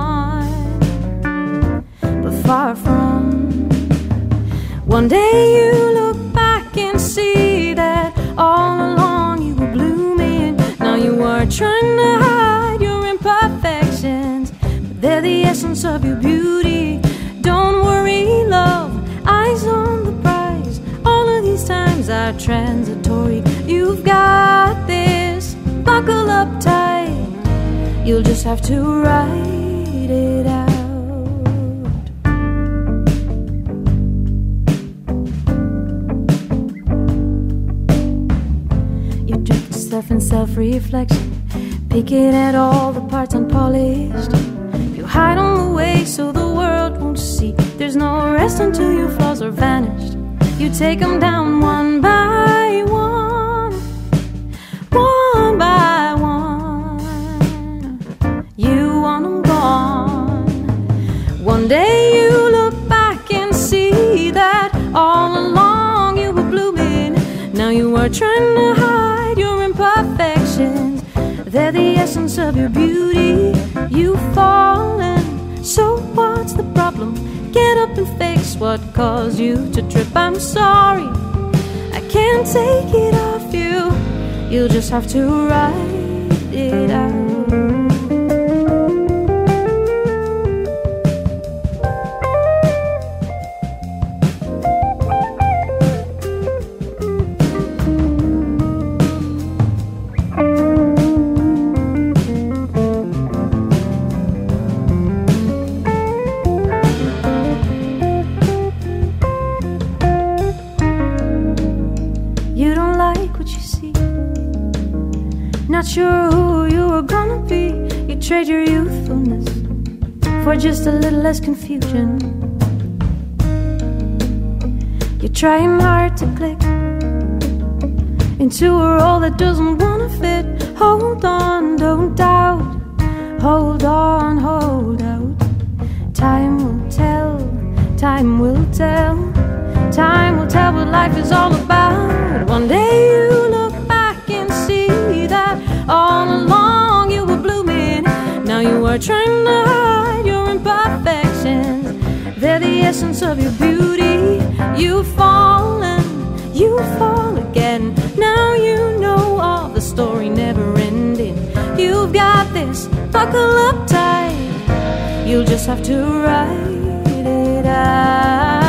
one. But far from, one day you look back and see that all along you were blooming. Now you are trying to hide your imperfections, but they're the essence of your beauty. Don't worry, love, eyes on the prize. All of these times are transitory. You've got this, buckle up tight. You'll just have to ride it out. You drink yourself in self-reflection, picking at all the parts unpolished. You hide on the way so the world won't see. There's no rest until your flaws are vanished. You take them down one by one, one by one. You want them gone. One day you look back and see that all along you were blooming. Now you are trying to hide your imperfections. They're the essence of your beauty. You've fallen, so what's the problem? Get up and face what caused you to trip. I'm sorry, I can't take it off you. You'll just have to ride it out. Not sure who you were gonna be. You trade your youthfulness for just a little less confusion. You're trying hard to click into a role that doesn't wanna fit. Hold on, don't doubt. Hold on, hold out. Time will tell, time will tell. Time will tell what life is all about. One day you look back and see that all along you were blooming. Now you are trying to hide your imperfections. They're the essence of your beauty. You've fallen, you fall again. Now you know all the story never ending. You've got this, buckle up tight. You'll just have to ride it out.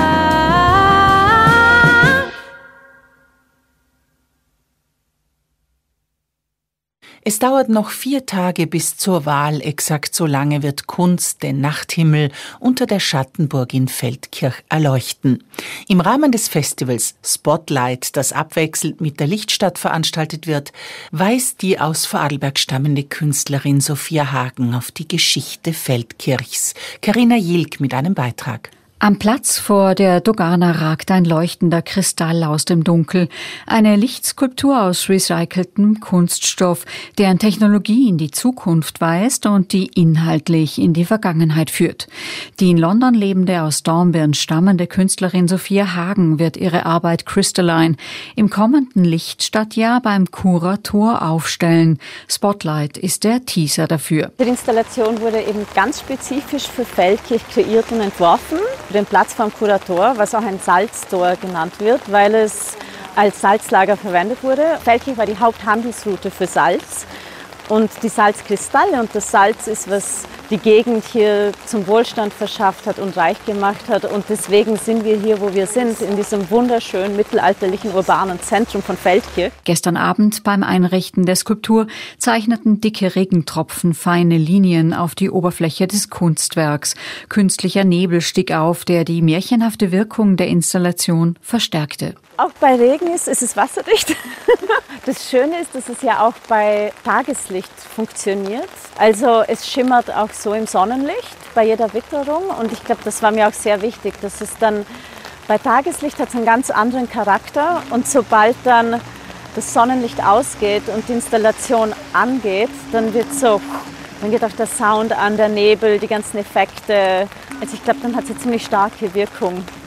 Es dauert noch vier Tage bis zur Wahl. Exakt so lange wird Kunst den Nachthimmel unter der Schattenburg in Feldkirch erleuchten. Im Rahmen des Festivals Spotlight, das abwechselnd mit der Lichtstadt veranstaltet wird, weist die aus Vorarlberg stammende Künstlerin Sophia Hagen auf die Geschichte Feldkirchs. Carina Jilk mit einem Beitrag. Am Platz vor der Dogana ragt ein leuchtender Kristall aus dem Dunkel. Eine Lichtskulptur aus recyceltem Kunststoff, deren Technologie in die Zukunft weist und die inhaltlich in die Vergangenheit führt. Die in London lebende, aus Dornbirn stammende Künstlerin Sophia Hagen wird ihre Arbeit Crystalline im kommenden Lichtstadtjahr beim Kurator aufstellen. Spotlight ist der Teaser dafür. Die Installation wurde eben ganz spezifisch für Feldkirch kreiert und entworfen. Den Platz vom Kurator, was auch ein Salztor genannt wird, weil es als Salzlager verwendet wurde. Feldkirch war die Haupthandelsroute für Salz und die Salzkristalle und das Salz ist, was die Gegend hier zum Wohlstand verschafft hat und reich gemacht hat. Und deswegen sind wir hier, wo wir sind, in diesem wunderschönen mittelalterlichen urbanen Zentrum von Feldkirch. Gestern Abend beim Einrichten der Skulptur zeichneten dicke Regentropfen feine Linien auf die Oberfläche des Kunstwerks. Künstlicher Nebel stieg auf, der die märchenhafte Wirkung der Installation verstärkte. Auch bei Regen ist, ist es wasserdicht. Das Schöne ist, dass es ja auch bei Tageslicht funktioniert. Also es schimmert auch so im Sonnenlicht bei jeder Witterung. Und ich glaube, das war mir auch sehr wichtig, dass es dann bei Tageslicht hat es einen ganz anderen Charakter. Und sobald dann das Sonnenlicht ausgeht und die Installation angeht, dann wird so, dann geht auch der Sound an, der Nebel, die ganzen Effekte. Also ich glaube, dann hat es eine ziemlich starke Wirkung.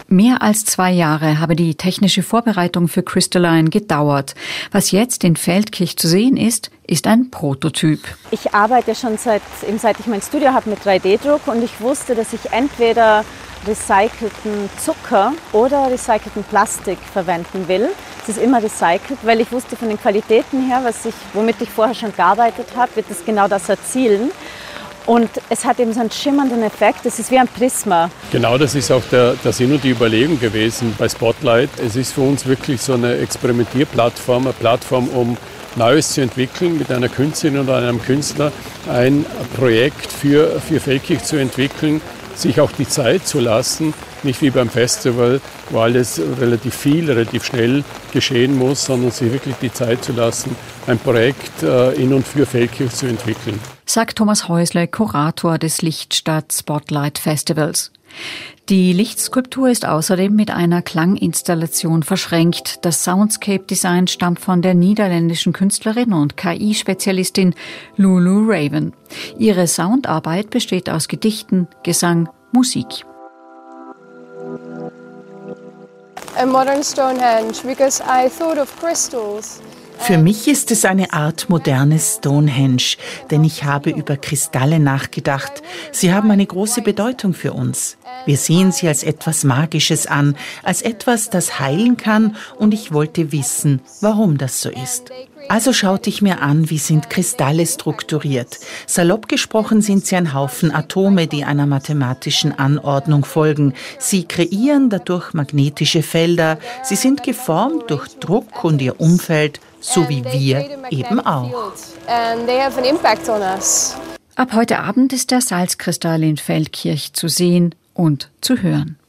Mehr als zwei Jahre habe die technische Vorbereitung für Crystalline gedauert. Was jetzt in Feldkirch zu sehen ist, ist ein Prototyp. Ich arbeite schon seit, eben seit ich mein Studio habe mit drei D Druck und ich wusste, dass ich entweder recycelten Zucker oder recycelten Plastik verwenden will. Es ist immer recycelt, weil ich wusste von den Qualitäten her, was ich, womit ich vorher schon gearbeitet habe, wird es genau das erzielen. Und es hat eben so einen schimmernden Effekt, es ist wie ein Prisma. Genau, das ist auch der, der Sinn und die Überlegung gewesen bei Spotlight. Es ist für uns wirklich so eine Experimentierplattform, eine Plattform, um Neues zu entwickeln, mit einer Künstlerin oder einem Künstler ein Projekt für, für Feldkirch zu entwickeln, sich auch die Zeit zu lassen, nicht wie beim Festival, wo alles relativ viel, relativ schnell geschehen muss, sondern sich wirklich die Zeit zu lassen, ein Projekt in und für Feldkirch zu entwickeln. Sagt Thomas Häusle, Kurator des Lichtstadt Spotlight Festivals. Die Lichtskulptur ist außerdem mit einer Klanginstallation verschränkt. Das Soundscape-Design stammt von der niederländischen Künstlerin und K I-Spezialistin Lulu Raven. Ihre Soundarbeit besteht aus Gedichten, Gesang, Musik. A modern Stonehenge because I thought of crystals. Für mich ist es eine Art modernes Stonehenge, denn ich habe über Kristalle nachgedacht. Sie haben eine große Bedeutung für uns. Wir sehen sie als etwas Magisches an, als etwas, das heilen kann, und ich wollte wissen, warum das so ist. Also schaute ich mir an, wie sind Kristalle strukturiert. Salopp gesprochen sind sie ein Haufen Atome, die einer mathematischen Anordnung folgen. Sie kreieren dadurch magnetische Felder. Sie sind geformt durch Druck und ihr Umfeld, so wie wir eben auch. Ab heute Abend ist der Salzkristall in Feldkirch zu sehen und zu hören.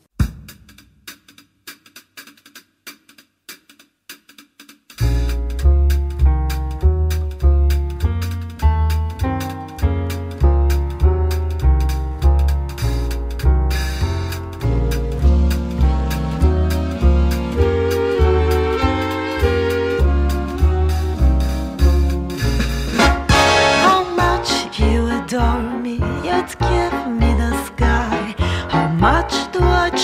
Adore me, you'd give me the sky. How much do I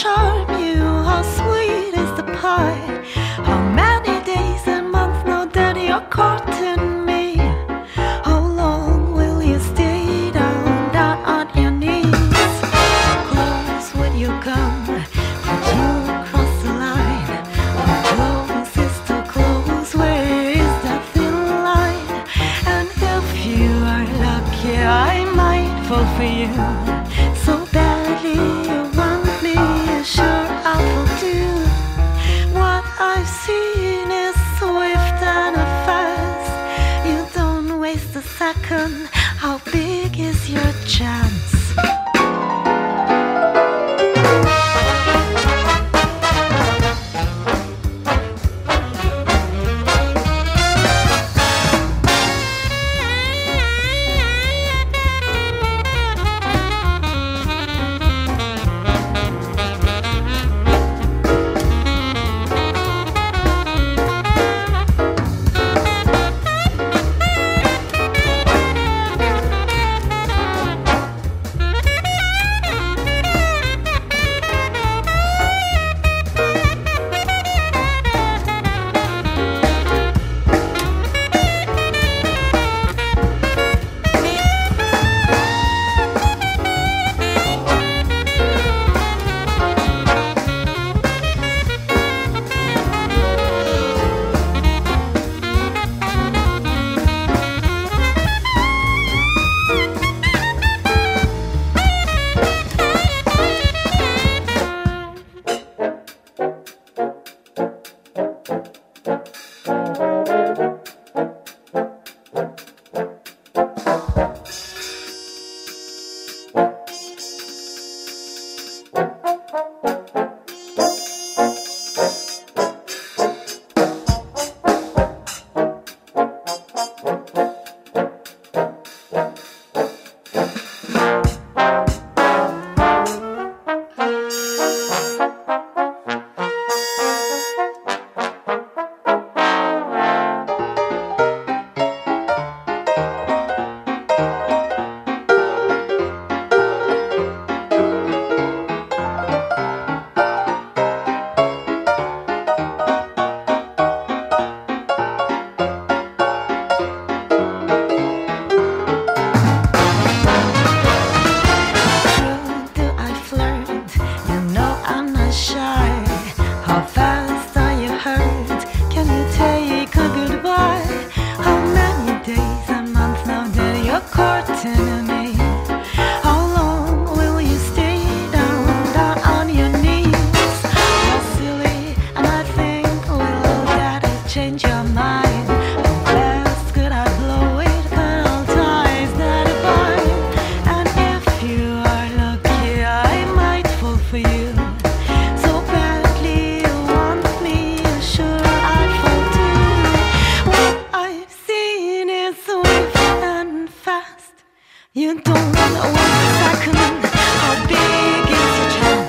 change your mind? How fast could I blow it? Can all ties that bind? And if you are lucky, I might fall for you. So badly you want me, you're sure I'd fall too. What I've seen is swift and fast. You don't know what's happening. How big is your chance?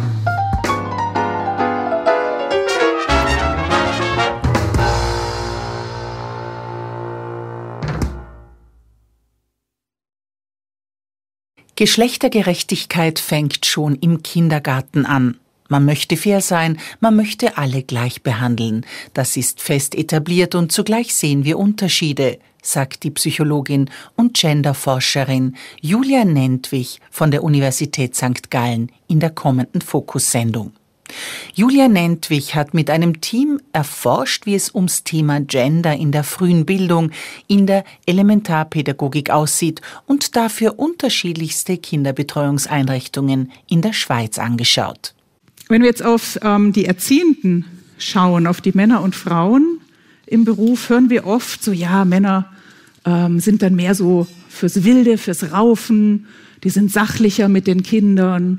Geschlechtergerechtigkeit fängt schon im Kindergarten an. Man möchte fair sein, man möchte alle gleich behandeln. Das ist fest etabliert und zugleich sehen wir Unterschiede, sagt die Psychologin und Genderforscherin Julia Nentwich von der Universität Sankt Gallen in der kommenden Fokus-Sendung. Julia Nentwich hat mit einem Team erforscht, wie es ums Thema Gender in der frühen Bildung, in der Elementarpädagogik aussieht und dafür unterschiedlichste Kinderbetreuungseinrichtungen in der Schweiz angeschaut. Wenn wir jetzt auf ähm, die Erziehenden schauen, auf die Männer und Frauen im Beruf, hören wir oft so, ja, Männer ähm, sind dann mehr so fürs Wilde, fürs Raufen, die sind sachlicher mit den Kindern.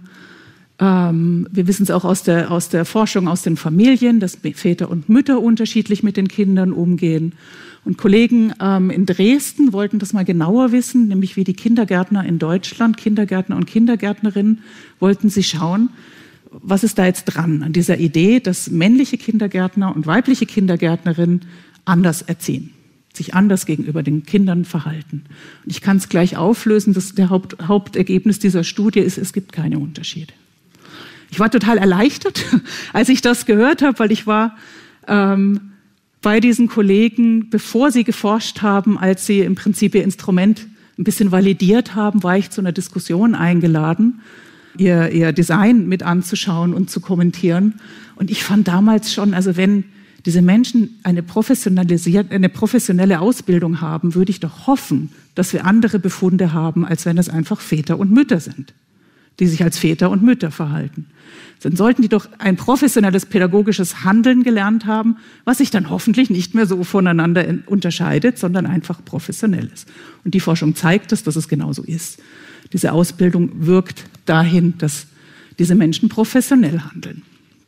Ähm, wir wissen es auch aus der, aus der Forschung, aus den Familien, dass Väter und Mütter unterschiedlich mit den Kindern umgehen. Und Kollegen ähm, in Dresden wollten das mal genauer wissen, nämlich wie die Kindergärtner in Deutschland, Kindergärtner und Kindergärtnerinnen, wollten sie schauen, was ist da jetzt dran an dieser Idee, dass männliche Kindergärtner und weibliche Kindergärtnerinnen anders erziehen, sich anders gegenüber den Kindern verhalten. Und ich kann es gleich auflösen, dass der Haupt, Hauptergebnis dieser Studie ist, es gibt keine Unterschiede. Ich war total erleichtert, als ich das gehört habe, weil ich war ähm, bei diesen Kollegen, bevor sie geforscht haben, als sie im Prinzip ihr Instrument ein bisschen validiert haben, war ich zu einer Diskussion eingeladen, ihr, ihr Design mit anzuschauen und zu kommentieren. Und ich fand damals schon, also wenn diese Menschen eine professionalisiert, eine professionelle Ausbildung haben, würde ich doch hoffen, dass wir andere Befunde haben, als wenn es einfach Väter und Mütter sind, die sich als Väter und Mütter verhalten. Dann sollten die doch ein professionelles pädagogisches Handeln gelernt haben, was sich dann hoffentlich nicht mehr so voneinander unterscheidet, sondern einfach professionell ist. Und die Forschung zeigt es, dass es genauso ist. Diese Ausbildung wirkt dahin, dass diese Menschen professionell handeln.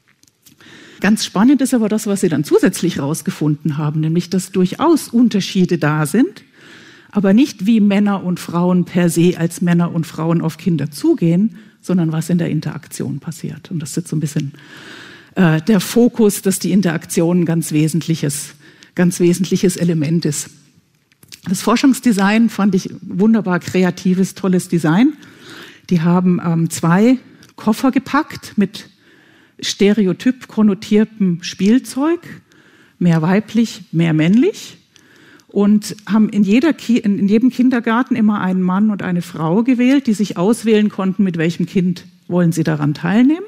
Ganz spannend ist aber das, was sie dann zusätzlich herausgefunden haben, nämlich, dass durchaus Unterschiede da sind, aber nicht wie Männer und Frauen per se als Männer und Frauen auf Kinder zugehen, sondern was in der Interaktion passiert. Und das ist jetzt so ein bisschen äh, der Fokus, dass die Interaktion ein ganz wesentliches, ganz wesentliches Element ist. Das Forschungsdesign fand ich wunderbar kreatives, tolles Design. Die haben ähm, zwei Koffer gepackt mit stereotyp konnotiertem Spielzeug, mehr weiblich, mehr männlich, und haben in, jeder Ki- in jedem Kindergarten immer einen Mann und eine Frau gewählt, die sich auswählen konnten, mit welchem Kind wollen sie daran teilnehmen.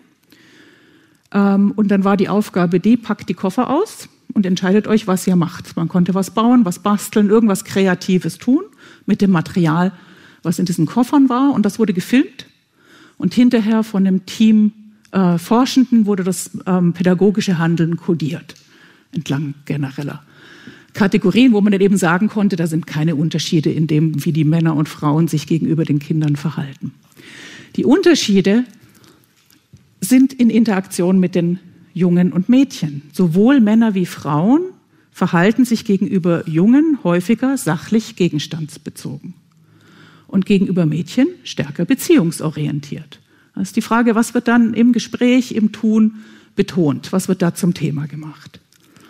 Ähm, und dann war die Aufgabe die, packt die Koffer aus und entscheidet euch, was ihr macht. Man konnte was bauen, was basteln, irgendwas Kreatives tun mit dem Material, was in diesen Koffern war. Und das wurde gefilmt. Und hinterher von dem Team äh, Forschenden wurde das ähm, pädagogische Handeln kodiert, entlang genereller Kategorien, wo man dann eben sagen konnte, da sind keine Unterschiede in dem, wie die Männer und Frauen sich gegenüber den Kindern verhalten. Die Unterschiede sind in Interaktion mit den Jungen und Mädchen. Sowohl Männer wie Frauen verhalten sich gegenüber Jungen häufiger sachlich gegenstandsbezogen und gegenüber Mädchen stärker beziehungsorientiert. Das ist die Frage, was wird dann im Gespräch, im Tun betont? Was wird da zum Thema gemacht?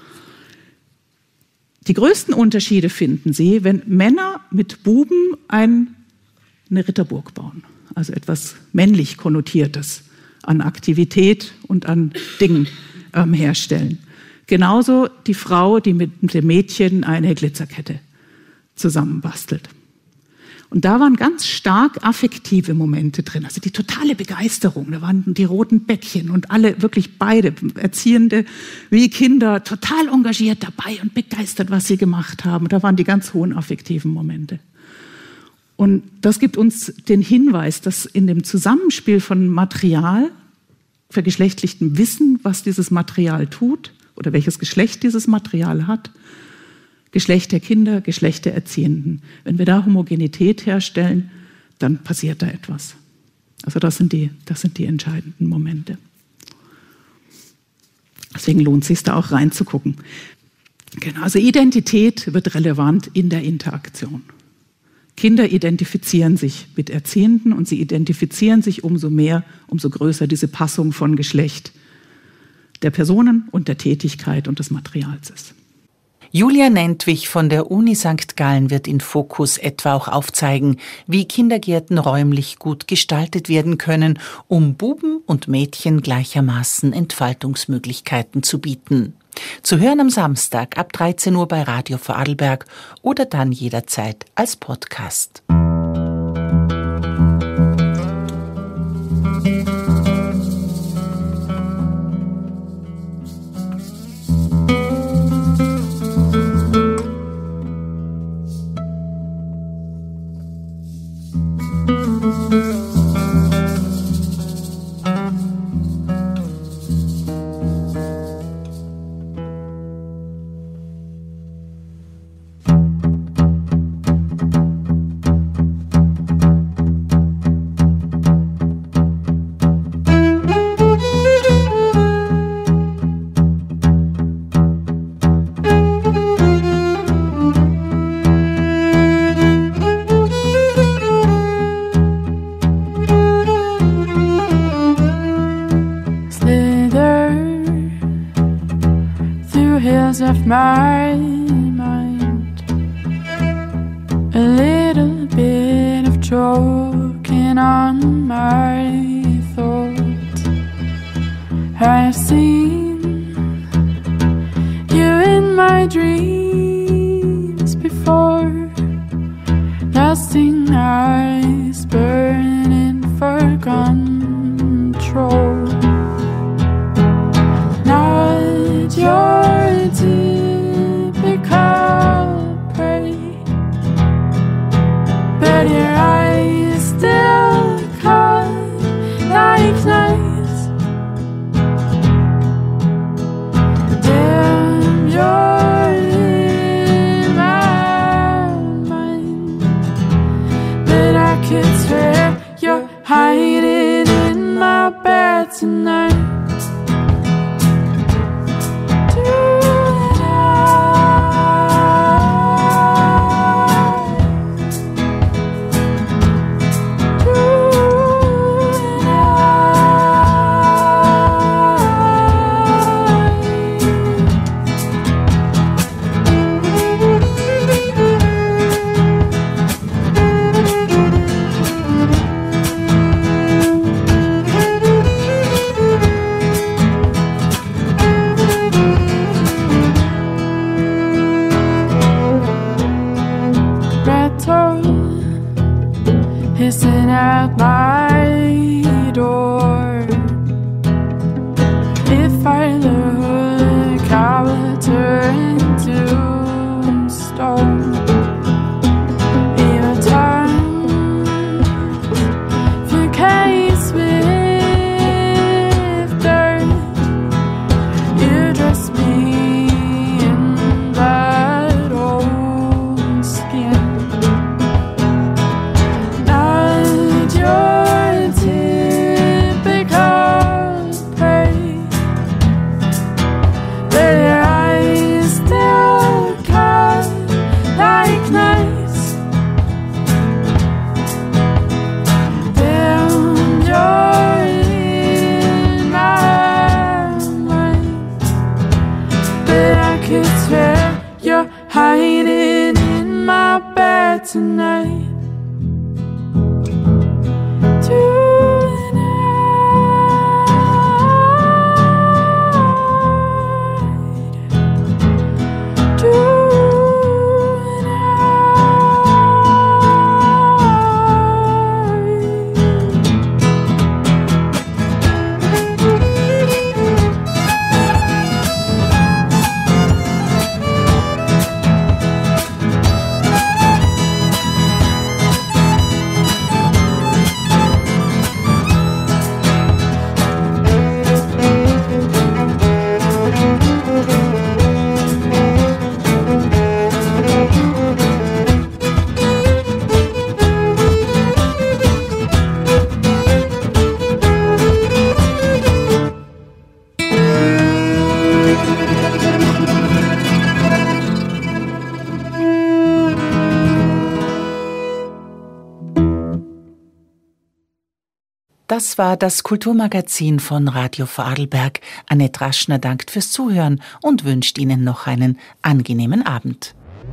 Die größten Unterschiede finden Sie, wenn Männer mit Buben ein, eine Ritterburg bauen, also etwas männlich Konnotiertes an Aktivität und an Dingen ähm, herstellen. Genauso die Frau, die mit dem Mädchen eine Glitzerkette zusammenbastelt. Und da waren ganz stark affektive Momente drin, also die totale Begeisterung. Da waren die roten Bäckchen und alle, wirklich beide, Erziehende wie Kinder, total engagiert dabei und begeistert, was sie gemacht haben. Da waren die ganz hohen affektiven Momente. Und das gibt uns den Hinweis, dass in dem Zusammenspiel von Material, vergeschlechtlichtem Wissen, was dieses Material tut, oder welches Geschlecht dieses Material hat. Geschlecht der Kinder, Geschlecht der Erziehenden. Wenn wir da Homogenität herstellen, dann passiert da etwas. Also das sind die, das sind die entscheidenden Momente. Deswegen lohnt es sich da auch reinzugucken. Genau, also Identität wird relevant in der Interaktion. Kinder identifizieren sich mit Erziehenden und sie identifizieren sich umso mehr, umso größer diese Passung von Geschlecht der Personen und der Tätigkeit und des Materials ist. Julia Nentwich von der Uni Sankt Gallen wird in Fokus etwa auch aufzeigen, wie Kindergärten räumlich gut gestaltet werden können, um Buben und Mädchen gleichermaßen Entfaltungsmöglichkeiten zu bieten. Zu hören am Samstag ab dreizehn Uhr bei Radio Vorarlberg oder dann jederzeit als Podcast. Of my mind, a little bit of choking on my thoughts. I've seen you in my dreams before, lusting eyes burning for control. Not your typical prey, but your eyes still cut like knives. Damn, you're in my mind, but I could swear you're hiding in my bed tonight. Hissing at my door. If I look, I will turn to stone. Even time vacates with dirt. You dress me in that old skin. Your typical prey, but your eyes still cut like knives. Damn, you're in my mind, but I could swear you're hiding in my bed tonight. Das war das Kulturmagazin von Radio Vorarlberg. Annette Raschner dankt fürs Zuhören und wünscht Ihnen noch einen angenehmen Abend.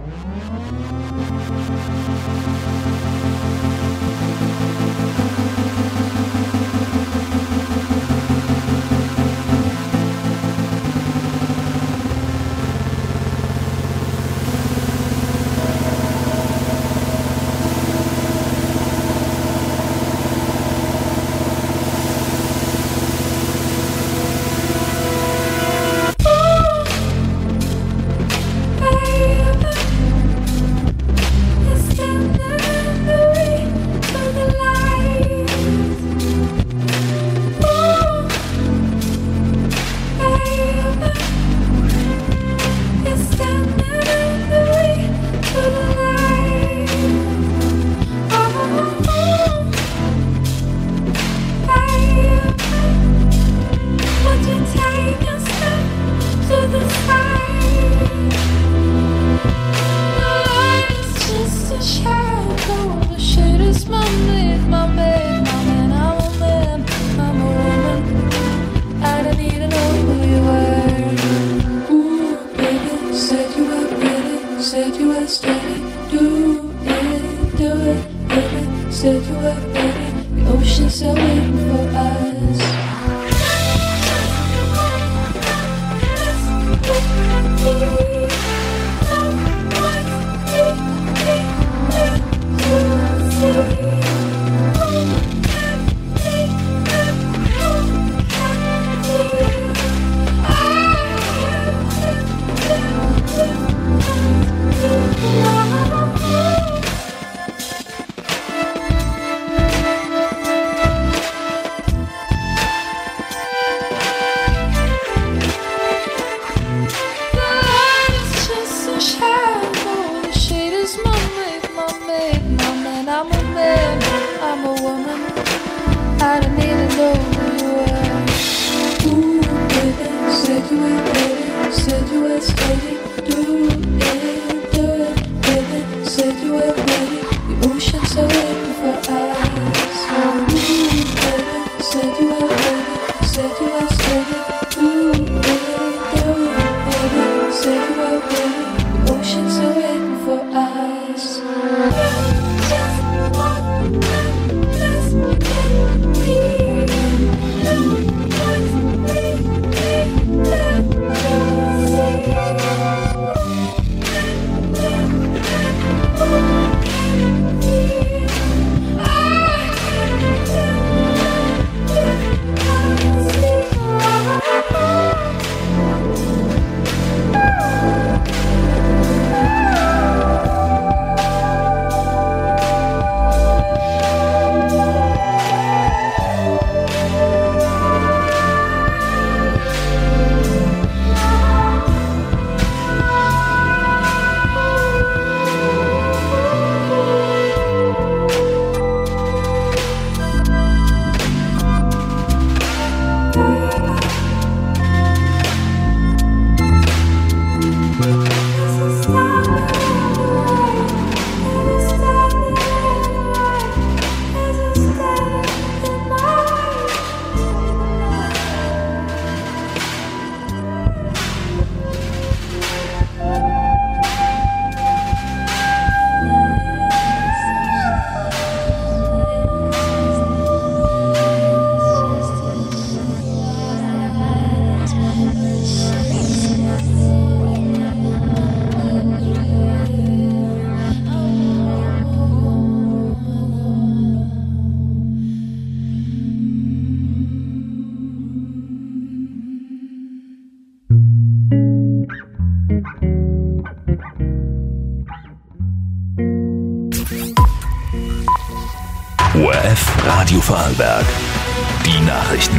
O R F Radio Vorarlberg. Die Nachrichten.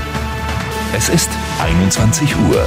Es ist einundzwanzig Uhr.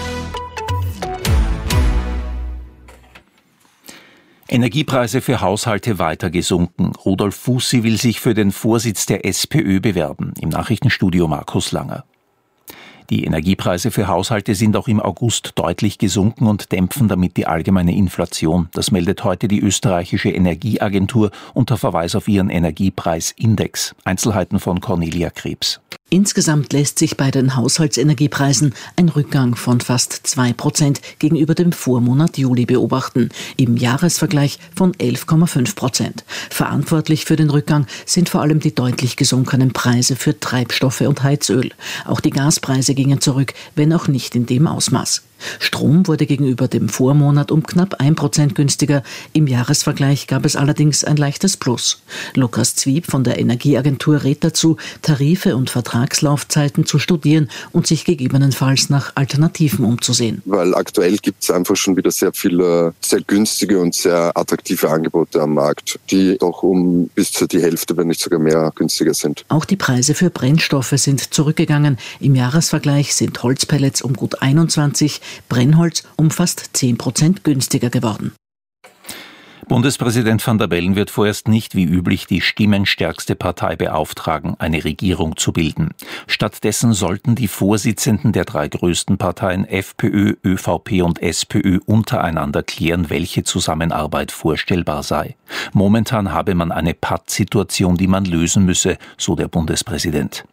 Energiepreise für Haushalte weiter gesunken. Rudolf Fusi will sich für den Vorsitz der SPÖ bewerben. Im Nachrichtenstudio Markus Langer. Die Energiepreise für Haushalte sind auch im August deutlich gesunken und dämpfen damit die allgemeine Inflation. Das meldet heute die österreichische Energieagentur unter Verweis auf ihren Energiepreisindex. Einzelheiten von Cornelia Krebs. Insgesamt lässt sich bei den Haushaltsenergiepreisen ein Rückgang von fast zwei Prozent gegenüber dem Vormonat Juli beobachten, im Jahresvergleich von elf Komma fünf Prozent. Verantwortlich für den Rückgang sind vor allem die deutlich gesunkenen Preise für Treibstoffe und Heizöl. Auch die Gaspreise gingen zurück, wenn auch nicht in dem Ausmaß. Strom wurde gegenüber dem Vormonat um knapp ein Prozent günstiger. Im Jahresvergleich gab es allerdings ein leichtes Plus. Lukas Zwieb von der Energieagentur rät dazu, Tarife und Vertragslaufzeiten zu studieren und sich gegebenenfalls nach Alternativen umzusehen. Weil aktuell gibt es einfach schon wieder sehr viele sehr günstige und sehr attraktive Angebote am Markt, die doch um bis zu die Hälfte, wenn nicht sogar mehr, günstiger sind. Auch die Preise für Brennstoffe sind zurückgegangen. Im Jahresvergleich sind Holzpellets um gut einundzwanzig, Brennholz um fast zehn Prozent günstiger geworden. Bundespräsident Van der Bellen wird vorerst nicht wie üblich die stimmenstärkste Partei beauftragen, eine Regierung zu bilden. Stattdessen sollten die Vorsitzenden der drei größten Parteien FPÖ, ÖVP und SPÖ untereinander klären, welche Zusammenarbeit vorstellbar sei. Momentan habe man eine Pattsituation, die man lösen müsse, so der Bundespräsident.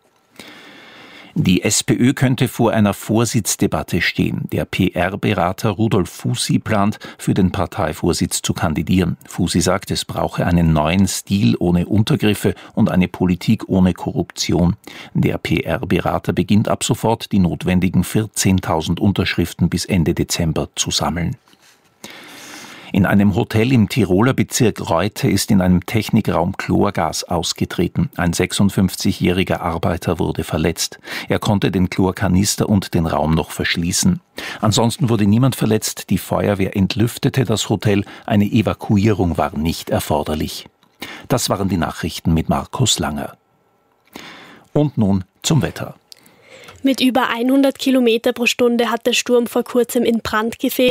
Die SPÖ könnte vor einer Vorsitzdebatte stehen. Der P R-Berater Rudolf Fusi plant, für den Parteivorsitz zu kandidieren. Fusi sagt, es brauche einen neuen Stil ohne Untergriffe und eine Politik ohne Korruption. Der P R-Berater beginnt ab sofort, die notwendigen vierzehntausend Unterschriften bis Ende Dezember zu sammeln. In einem Hotel im Tiroler Bezirk Reute ist in einem Technikraum Chlorgas ausgetreten. Ein sechsundfünfzigjähriger Arbeiter wurde verletzt. Er konnte den Chlorkanister und den Raum noch verschließen. Ansonsten wurde niemand verletzt. Die Feuerwehr entlüftete das Hotel. Eine Evakuierung war nicht erforderlich. Das waren die Nachrichten mit Markus Langer. Und nun zum Wetter. Mit über hundert Kilometer pro Stunde hat der Sturm vor kurzem in Brand gefegt.